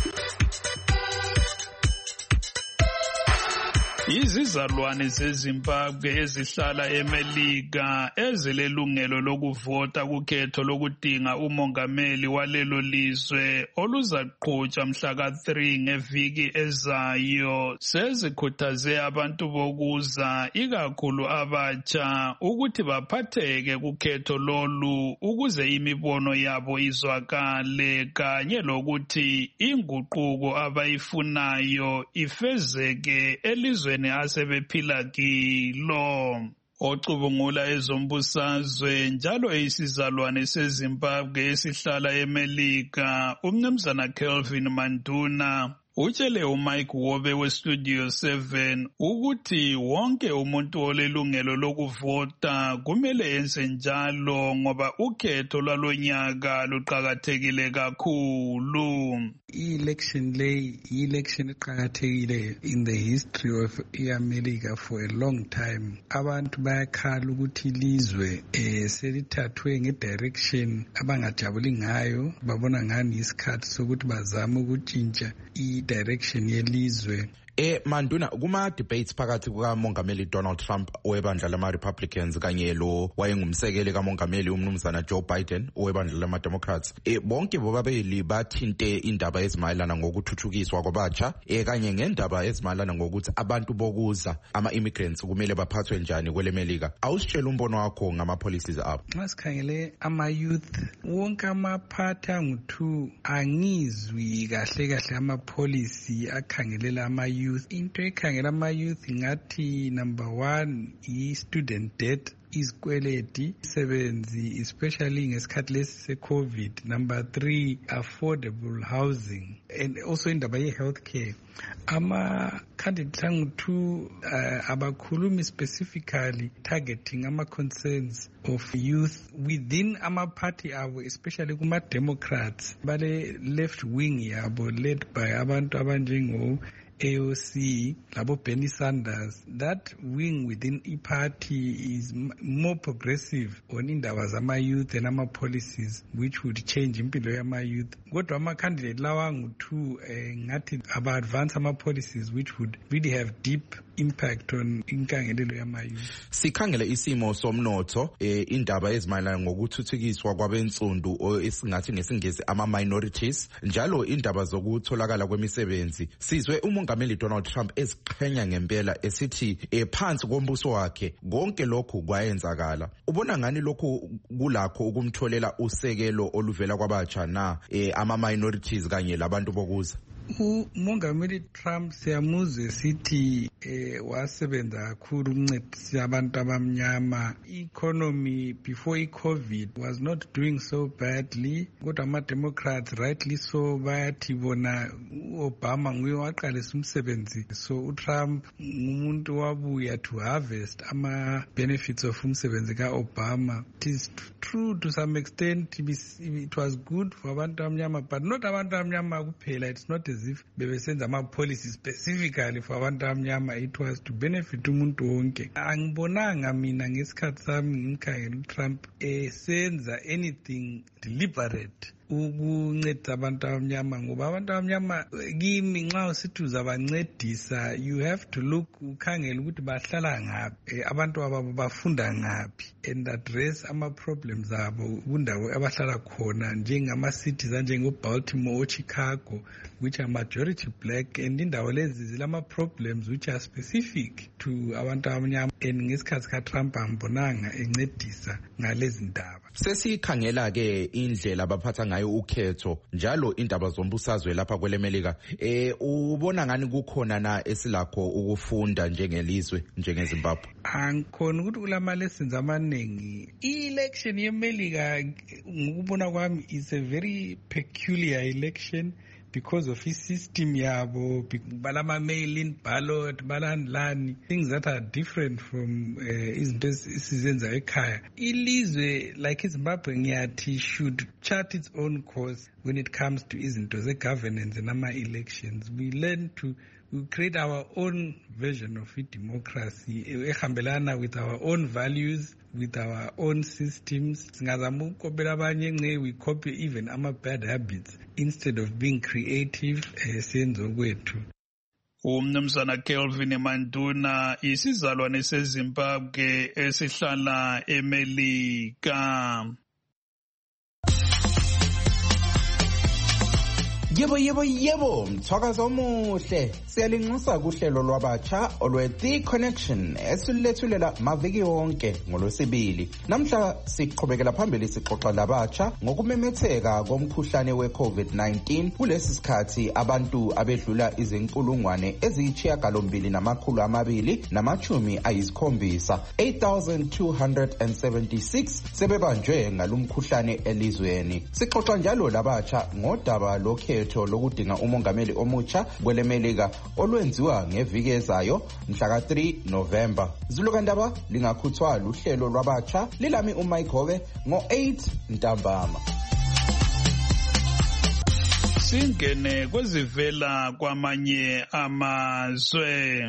Izizalwane zeZimbabwe ezihlala eMelika ezilelungelo lokuvota kukhetho lokudinga umongameli walelo lizwe oluzaqhutshwa mhla ka-3 ngeviki ezayo sezikhuthaze abantu bokuza ikakhulu abatsha ukuthi baphatheke kukhetho lolu ukuze imibono yabo izwakale kanye lokuthi inguquko abayifunayo ifezeke elizweni asebephila kilo. Ocubungula ezombusazwe njalo eyisizalwane seZimbabwe esihlala eMelika uMnumzana Kelvin Manduna utshele uMike Wobe weStudio 7 ukuthi wonke umuntu olelungelo lokuvota kumele enze njalo ngoba ukhetho lwalonyaka luqakathekile kakhulu. I-election eqakathekile in the history of iAmerica for a long time. Abantu bayakhala ukuthi ilizwe selithathwe ngedirection abangajabuli ngayo, babona ngani isikhathi sokuthi bazame ukutshintsha i-direction yelizwe. Manduna, kuma-debates phakathi kukamongameli Donald Trump owebandla lama-Republicans kanye lo wayengumsekeli kamongameli umnumzana Joe Biden owebandla lama-Democrats, bonke bobabili bathinte indaba ezimayelana ngokuthuthukiswa kwabatsha kanye ngendaba ezimayelana ngokuthi abantu bokuza ama-immigrants kumele baphathwe njani kwele Melika. Awusitshela umbono wakho ngama-policies abo. Nxa sikhangele ama-youth wonke amaphathi angu-2 angizwi kahle ama-policy akhangelela ama-youth. Into ekhangela ama-youth ngathi number 1 i-student debt, izikweleti, isebenzi especially ngesikhathi lesi se-COVID. Number 3 affordable housing and also indaba ye-healthcare. Ama-candidate angu-2 abakhulumi specifically targeting ama-concerns of youth within ama-party abo, especially kuma-Democrats bale left wing yabo led by abantu abanjengo AOC, labo Bernie Sanders. That wing within party is more progressive on indaba zama-youth and ama-policies which would change impilo yama-youth. Kodwa ama-candidate lawa angu-2 ngathi aba-advance ama-policies which would really have deep impact on inkangelelo yama-youth. Sikhangele isimo somnotho, indaba ezimayelana ngokuthuthukiswa kwabensundu esingathi ngesingisi ama-minorities, njalo indaba zokutholakala kwemisebenzi. Sizwe umongameli Donald Trump eziqhenya ngempela esithi phansi kombuso wakhe konke lokhu kwayenzakala. Ubona ngani lokhu kulakho ukumtholela usekelo oluvela kwabatsha na ama-minorities kanye labantu bokuza? uMongameli Trump siyamuzwe sithi wasebenza kakhulu ukuncedisa abantu abamnyama. Economy before i-COVID was not doing so badly, kodwa ama-Democrats rightly so bayathi bona u-Obama nguye waqalisa umsebenzi, so uTrump ngumuntu wabuya to harvest ama-benefits of umsebenzi ka-Obama. It is true to some extent it was good for abantu abamnyama, but not abantu abamnyama kuphela. It's not as if bebesenza ama-policy specifically for abantu abamnyama. It was to benefit umuntu wonke. Angibonanga mina ngesikhathi sami ngimkhangela uTrump esenza anything deliberate ukunceda abantu abamnyama, ngoba abantu abamnyama kimi nxa usithi uzabancedisa you have to look ukhangela ukuthi bahlala ngaphi, abantu ababo bafunda ngaphi, and address ama-problems abo kundawo abahlala khona, njengama-cities anjengo-Baltimore or Chicago which are majority black, and indawo lezi zilama-problems which are specific to abantu abamnyama, and ngesikhathi ka-Trump ambonanga encedisa ngalezi ndaba. Sesikhangela-ke indlela abaphatha ngayo ukhetho njalo indaba zombusazwe lapha kwelemelika. Ubona ngani kukhona na esilakho ukufunda njengelizwe njengeZimbabwe? Angikhona ukuthi kulama lessons amaningi. I-election yeMelika ngokubona kwami is a very peculiar election because of his system yabo, balama mail-in ballot, balandlani, things that are different from izinto esizenza ekhaya. Ilizwe like Zimbabwe ngiyathi should chart its own course when it comes to izinto ze-governance and ama-elections. We create our own version of democracy, ehambelana with our own values, with our own systems. We copy even our bad habits instead of being creative. Umnumzana Kelvin Manduna isizalwane seZimbabwe esihlala eMelika. Yebo, mthwakazi omuhle. Siyalinxusa kuhlelo lwabatsha olwe-The Connection esilethulela maviki wonke ngolwesibili. Namhla siqhubekela phambili sixoxa labatsha ngokumemetheka komkhuhlane we-COVID-19 kulesi sikhathi abantu abedlula izinkulungwane eziyisishiyagalombili-270 8,276 sebebanjwe ngalumkhuhlane elizweni. Sixoxa njalo labatsha ngodaba lokhetho lokudinga umongameli omutsha kwelemelika olwenziwa ngeviki ezayo mhla ka-3 November. Zulukandaba lingakhuthwa luhlelo lwabatsha lilami uMayikhove ngo-8 ntambama. Singene kwezivela kwamanye amazwe.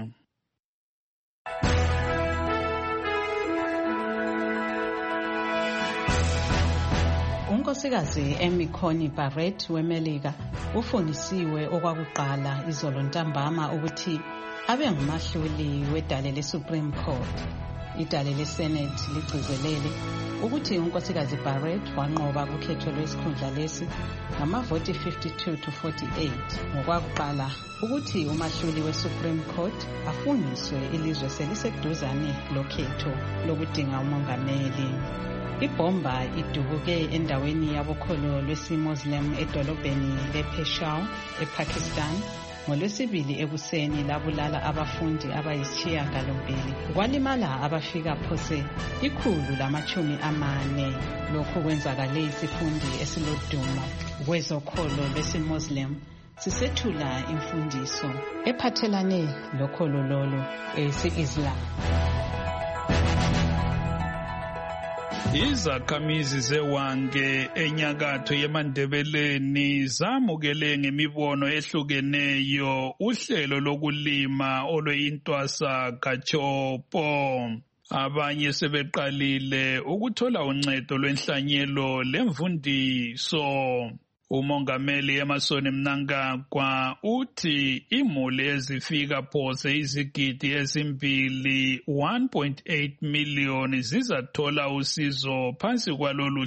Unkosikazi Amy Coney Barrett weMelika ufungisiwe okwakuqala izolo ntambama ukuthi abe ngumahluli wedale leSupreme Court. Idale leSenate ligcizelele ukuthi unkosikazi Barrett wanqoba kukhetho lwesikhundla lesi ngamavoti 52-48 ngokwakuqala ukuthi umahluli weSupreme Court afungiswe ilizwe seliseduzane lokhetho lokudinga umongameli. Ibomba idubuke endaweni yabokholo lwesi-Muslim edolobheni lePeshawar ePakistan ngolwesibili ekuseni labulala abafundi abayisishiyagalombili. Kwalimala abafika phose 140. Lokhu kwenzakale isifundi esilodumo kwezokholo lwesi-Muslim sisethula imfundiso ephathelane lokholo lolo esi-Islam. Izakhamizi zeWange enyakatho yeMandebeleni zamukele ngemibono ehlukeneyo uhlelo lokulima olweintwasa kaChopo. Abanye sebeqalile ukuthola uncedo lwenhlanyelo lemfundiso. Umongameli Emmerson Mnangagwa uthi imuli ezifika phose izigidi ezimbili 1.8 million zizathola usizo phansi kwalolu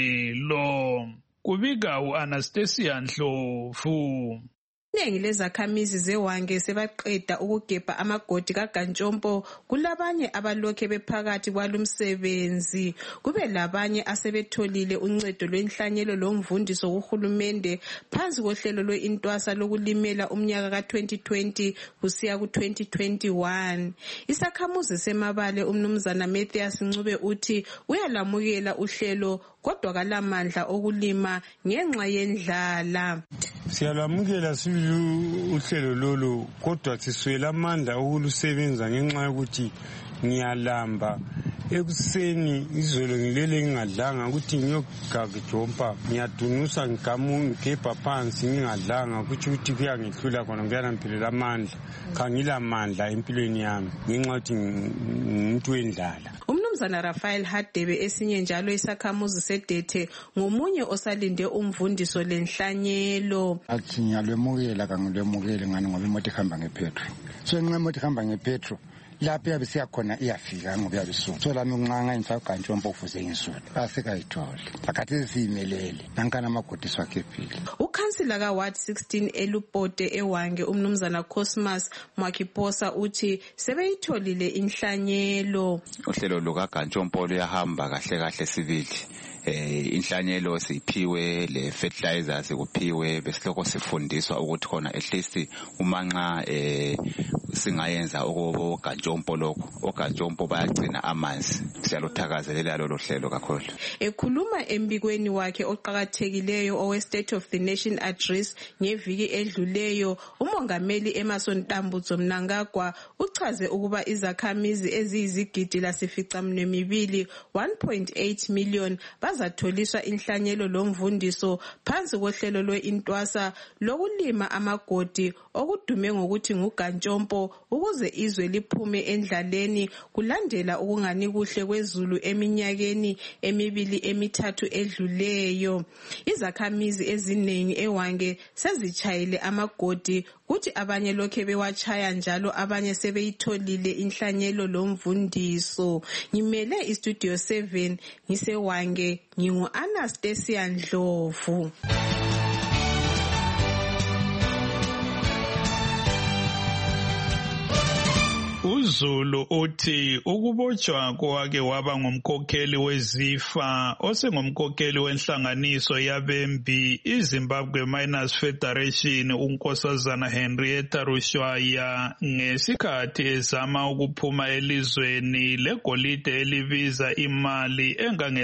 hlelo. Kubika uAnastasia Ndlovu. Iningi lezakhamizi zeWange sebaqeda ukugebha amagodi kaGantshompo. Kulabanye abalokhe bephakathi kwalumsebenzi. Kube labanye asebetholile uncedo lwenhlanyelo lomvundiso kuhulumende phansi kohlelo lweintwasa lokulimela umnyaka ka-2020 kusiya ku-2021. Isakhamuzi semabale umnumzana Matthias Ncube uthi uyalamukela uhlelo kodwa kalamandla okulima ngenxa yendlala. Siyalamukela uhlelo lolo kodwa siswela amandla okulusebenza ngenxa yokuthi ngiyalamba ekuseni izolo ngilele ngingadlanga ukuthi ngiyogajompa ngiyadunusa ngigebha phansi ngingadlanga kuthi kuyangihlula khona kuyanampilela amandla kangilamandla empilweni yami ngenxa yokuthi ngumuntu wendlala. Umnumzana Raphael Hadebe esinye njalo isakhamuzi sedethe ngomunye osalinde umvundiso lenhlanyelo. Athi ngiyalwemukela kangilwemukele ngani ngoba imoto ihamba ngepetro. So nxa imoto ihamba ngepetro lapho yabe siyakhona iyafika ngoba yabesuku. So lami nqanga imfagantshompo ufuze ngisule. Asikayitholi. Phakathi siyimelele nankana amagodi swakhephile. Ukhansila kaWard 16 eLupote eWange umnumzana Cosmas Mwakiposa uthi sebeyitholile inhlanyelo. Uhlelo lukaGantshompo luyahamba kahle sibili. inhlanyelo siphiwe le fertilizers kuphiwe besiloko sifundiswa ukuthi khona at least uma nxa singayenza okogantshompo lokho ogantshompo bayagcina amanzi. Siyaluthakazelela lolo hlelo kakhulu. Ekhuluma embikweni wakhe oqhakathekileyo owe State of the Nation Address ngeviki edluleyo, umongameli Emmerson Dambudzo Mnangagwa uchaze ukuba izakhamizi eziyizigidi lasificaminwembili 1.8 million bazatholiswa inhlanyelo lomvundiso phansi kohlelo lwe-Intwasa lokulima amagodi okudume ngokuthi ngugantshompo ukuze izwe liphume endlaleni kulandela ukungani kuhle kwezulu eminyakeni emibili emithathu edluleyo. Izakhamizi eziningi eHwange sezichayile amagodi kuthi abanye lokhe bewachaya njalo abanye sebeyitholile inhlanyelo lomvundiso. Ngimele iStudio 7 ngiseHwange, ngingu-Anastasia Ndlovu. uZulu uthi ukubotshwa kwake waba ngumkhokheli wezifa osengumkhokheli wenhlanganiso yabembi iZimbabwe Miners Federation uNkosazana Henrietta Rushwaya ngesikhathi ezama ukuphuma elizweni legolide elibiza imali engange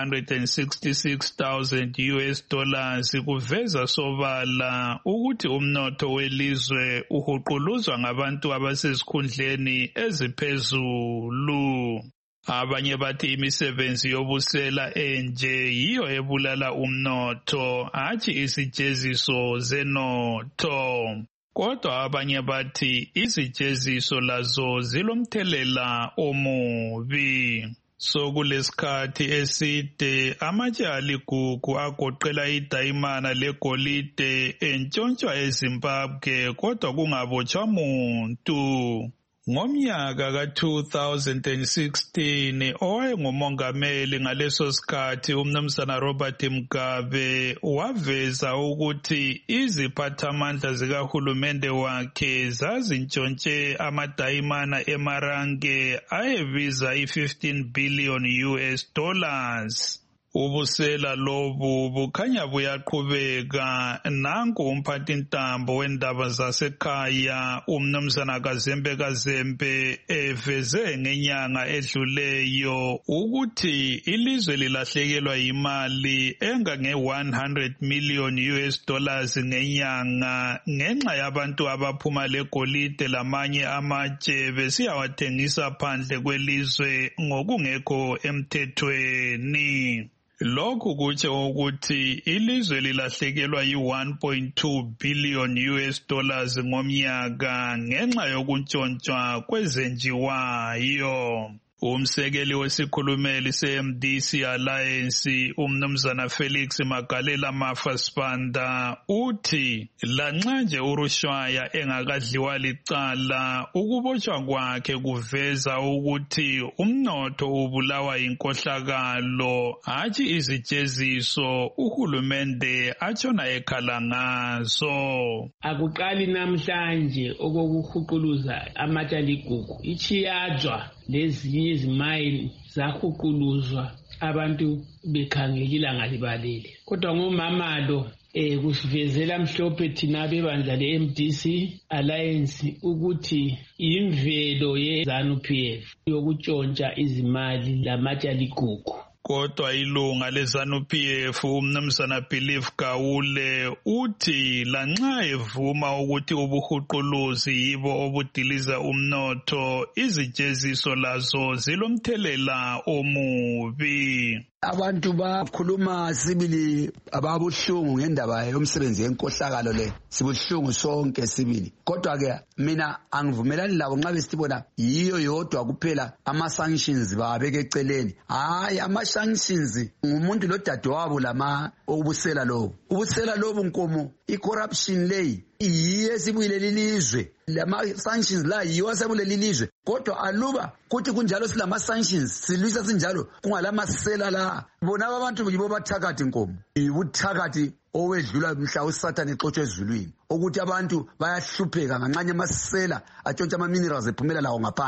$366,000 kuveza sobala ukuthi umnotho welizwe uhuquluzwa ngabantu abasesikhundleni eziphezulu. Abanye bathi imisebenzi yobusela enje yiyo ebulala umnotho, hatshi izijeziso zenotho. Kodwa abanye bathi izijeziso lazo zilomthelela omubi. Sokulesikhathi eside amatshe aligugu agoqela idayimana legolide entshontshwa eZimbabwe kodwa kungabotshwa muntu. Ngomnyaka ka-2016 owayengumongameli ngaleso sikhathi umnumzana Robert Mugabe waveza ukuthi iziphathamandla zikahulumende wakhe zazintshontshe amadayimana eMarange ayebiza $15 billion. Ubusela lobu bukhanya buyaqhubeka. Nanku umphathintambo wendaba zasekhaya umnumzana Kazembe eveze ngenyanga edluleyo ukuthi ilizwe lilahlekelwa imali engange $100 million ngenyanga ngenxa yabantu abaphuma legolide lamanye amatshe besiyawathengisa phandle kwelizwe ngokungekho emthethweni. Lokhu kutsho ukuthi ilizwe lilahlekelwa $1.2 billion ngomnyaka ngenxa yokuntshontshwa kwezenjiwayo. Umsekeli wesikhulumeli se-MDC Alliance umnumzana Felix Magalela Mafasibanda uthi lanxa nje uRushwaya engakadliwa licala ukubotshwa kwakhe kuveza ukuthi umnotho ubulawa yinkohlakalo, hatshi izijeziso uhulumende atshona ekhala ngazo. Akuqali namhlanje okokuhuquluza amatshe aligugu, ichiyajwa lezinye izimayini zahuquluzwa abantu bekhangela ilanga libalele. Kodwa ngomamalo kusivezela mhlophe thina bebandla le-MDC Alliance ukuthi imvelo ye-ZANU-PF yokutshontsha izimali lamatshe aligugu. Kodwa ilunga le-ZANU-PF umnumzana Believe Gawule uthi lanxa evuma ukuthi ubuhuquluzi yibo obudiliza umnotho, izijeziso lazo zilomthelela omubi. Abantu bakhuluma sibili ababuhlungu ngendaba yomsebenzi yenkohlakalo le. Sibuhlungu sonke sibili. Kodwa ke mina angivumelani labo nxa besibona yiyo yodwa kuphela ama-sanctions babeke eceleni. Hayi, ama-sanctions ngumuntu lodadewabo lama obusela lobo. Ubusela lobo nkomo i-corruption leyi yiyo esibuyileli lizwe. Lama-sanctions la yiyo asebuleli lizwe. Kodwa aluba kuthi kunjalo silama-sanctions silwisa sinjalo kungalamasela la. Bona abantu yibo bathakathi nkomo. Ubuthakathi owedlula mhla uSathane exotshwe ezulwini. Ukuthi abantu bayahlupheka nganxanye amasela atshontsha ama-minerals ephumela lawo ngaphandle.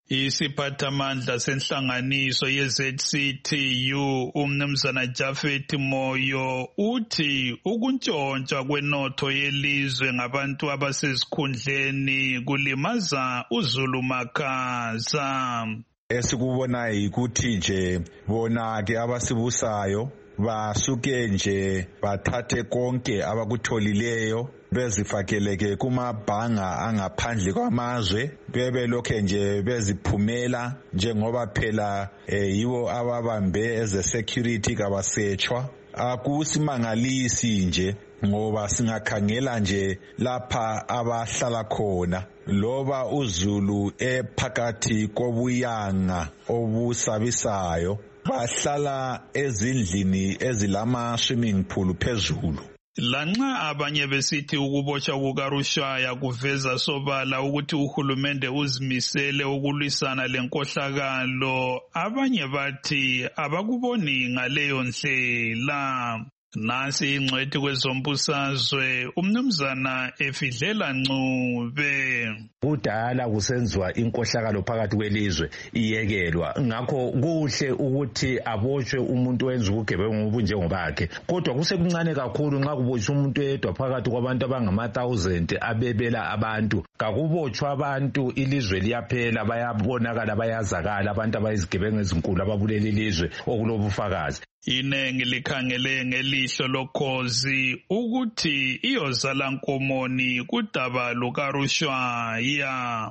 Isiphathamandla senhlanganiso ye-ZCTU umnumzana Jafet Moyo uthi ukuntshontshwa kwenotho yelizwe ngabantu abasesikhundleni kulimaza uZulu makhaza. Esikubona yikuthi nje bona ke abasibusayo basuke nje bathathe konke abakutholileyo bezifakeleke kumabhanga angaphandle kwamazwe bebe lokhe nje beziphumela njengoba phela yiwo ababambe eze security kabasetshwa. Akusimangalisi nje ngoba singakhangela nje lapha abahlala khona loba uZulu ephakathi kobuyanga obusabisayo bahlala ezindlini ezilama swimming pool phezulu. Lanxa abanye besithi ukubotshwa kukaRushaya kuveza sobala ukuthi uhulumende uzimisele ukulwisana lenkohlakalo, abanye bathi abakuboni ngaleyo ndlela. Nasi ingcwethi kwezombusazwe umnumzana Efidlela Ncube. Kudala kusenziwa inkohlakalo phakathi kwelizwe iyekelwa, ngakho kuhle ukuthi abotshwe umuntu owenza ubugebengu obunjengobakhe, kodwa kusekuncane kakhulu nxa kubotshwa umuntu edwa phakathi kwabantu abangama-1000 abebela abantu. Kakubotshwa abantu ilizwe liyaphela, bayabonakala bayazakala abantu abayizigebengu ezinkulu ababulela ilizwe okulobufakazi. Inengi likhangele ngelihlo lokhozi ukuthi iyozala nkomoni kudaba lukaRushaya.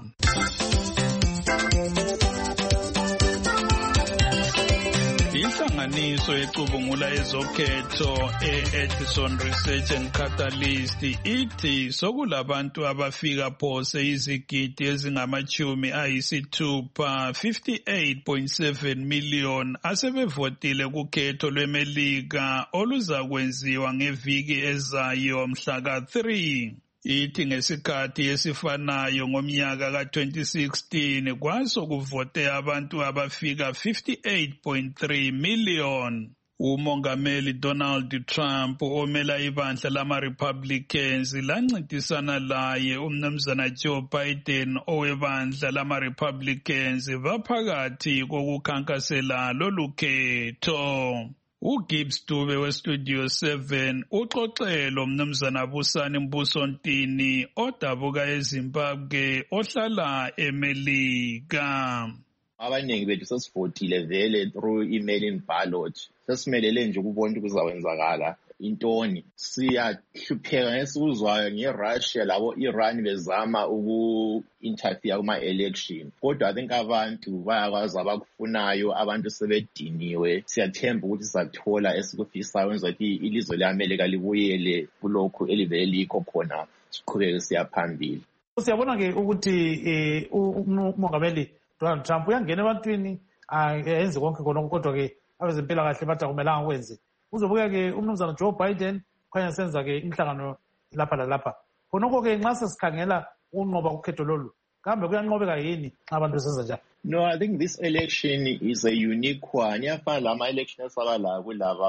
Inhlanganiso ecubungula ezokhetho e-Edison Research and Catalyst ithi sokulabantu abafika phose izigidi ezingama-60 58.7 million asebevotile kukhetho lweMelika oluzakwenziwa ngeviki ezayo mhla ka-3. Ithi ngesikhathi esifanayo ngomnyaka ka-2016 kwasokuvote abantu abafika 58.3 million. Umongameli Donald Trump omela ibandla lama-Republicans lancintisana laye umnumzana Joe Biden owebandla lama-Republicans baphakathi kokukhankasela lolu khetho. uGibbs Dube weStudio 7 uxoxelo mnumzana Busani Mbusontini odabuka eZimbabwe ohlala eMelika. Abaningi bethu sesivotile vele through email ballot. Sesimelele nje ukubona ukuthi kuzawenzakala intoni. Siyahlupheka ngesikuzwayo ngeRussia labo Iran bezama uku-interfere kuma-election. Kodwa I think abantu bayakwazi abakufunayo, abantu sebediniwe. Siyathemba ukuthi sizathola esikufisayo wenza ukuthi ilizwe le-Amerika libuyele kulokhu elivele likho khona siqhubeke siya phambili. Siyabona-ke ukuthi umongameli Donald Trump uyangena ebantwini enze konke khonokho, kodwa-ke abezempilakahle bathi akumelanga kwenze. Uzobuka-ke umnumzana Joe Biden khanya senza-ke imihlangano lapha lalapha. Khonokho-ke nxa sesikhangela ukunqoba kukhetho lolu, kambe kuyanqobeka yini nxa abantu besenza njalo? No, I think this election is a unique one. Iyafana lama-election esabala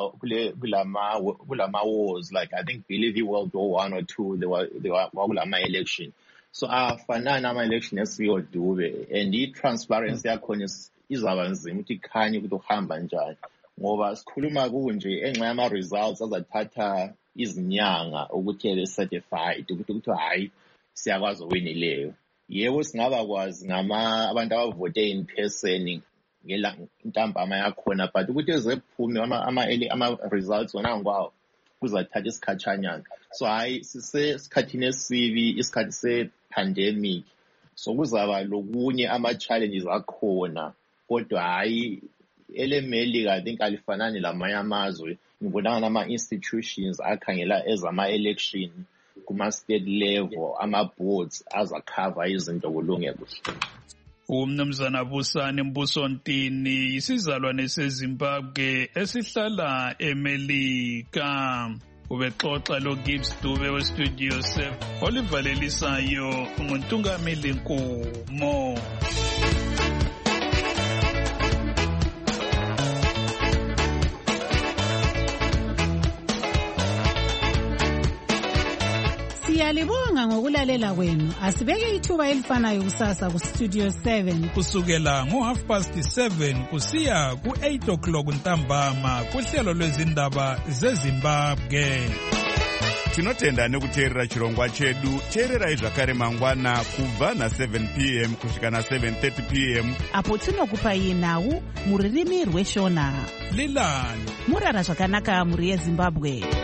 kulama wars, like I think believe World War I or II, they were kulama-election. So afanana ama-election esiyodube, and i-transparency yakhona izaba nzima ukuthi ikhanye ukuthi uhamba njani, ngoba sikhuluma kunje enxa yama-results azathatha izinyanga ukuthi ebe-certified ukuthi hayi siyakwazi owinileyo. Yebo singaba kwazi abantu abavote in person ntambama yakhona, but ukuthi ezephume ama-results wona ngwawo kuzathatha isikhatshanyana. So hayi sisesikhathini esibi, isikhathi se-pandemic, so kuzaba lokunye ama-challenges akhona, kodwa hayi eleMelika I think alifanani lamanye amazwe. Ngibonanga nama-institutions akhangela ezama-election kuma-state level, ama-boards azakhava izinto kulunge kuhle. Umnumzana Busani Mbusontini isizalwane seZimbabwe esihlala eMelika. Ubexoxa loGibbs Dube weStudio 7 olivalelisayo nguNtungameli Nkumo. Siyalibonga ngokulalela kwenu. Asibeke ithuba elifanayo kusasa ku Studio 7 kusukela ngo7:30 kusiya ku8 ntambama kuhlelo lwezindaba zeZimbabwe. Tinotenda nekuteerera chirongwa chedu. Teererai zvakare mangwana kubva na7 p.m. kusvika na7:30 p.m. apo tinokupai nhau mururimi rweshona. Lilani murara zvakanaka muri yeZimbabwe.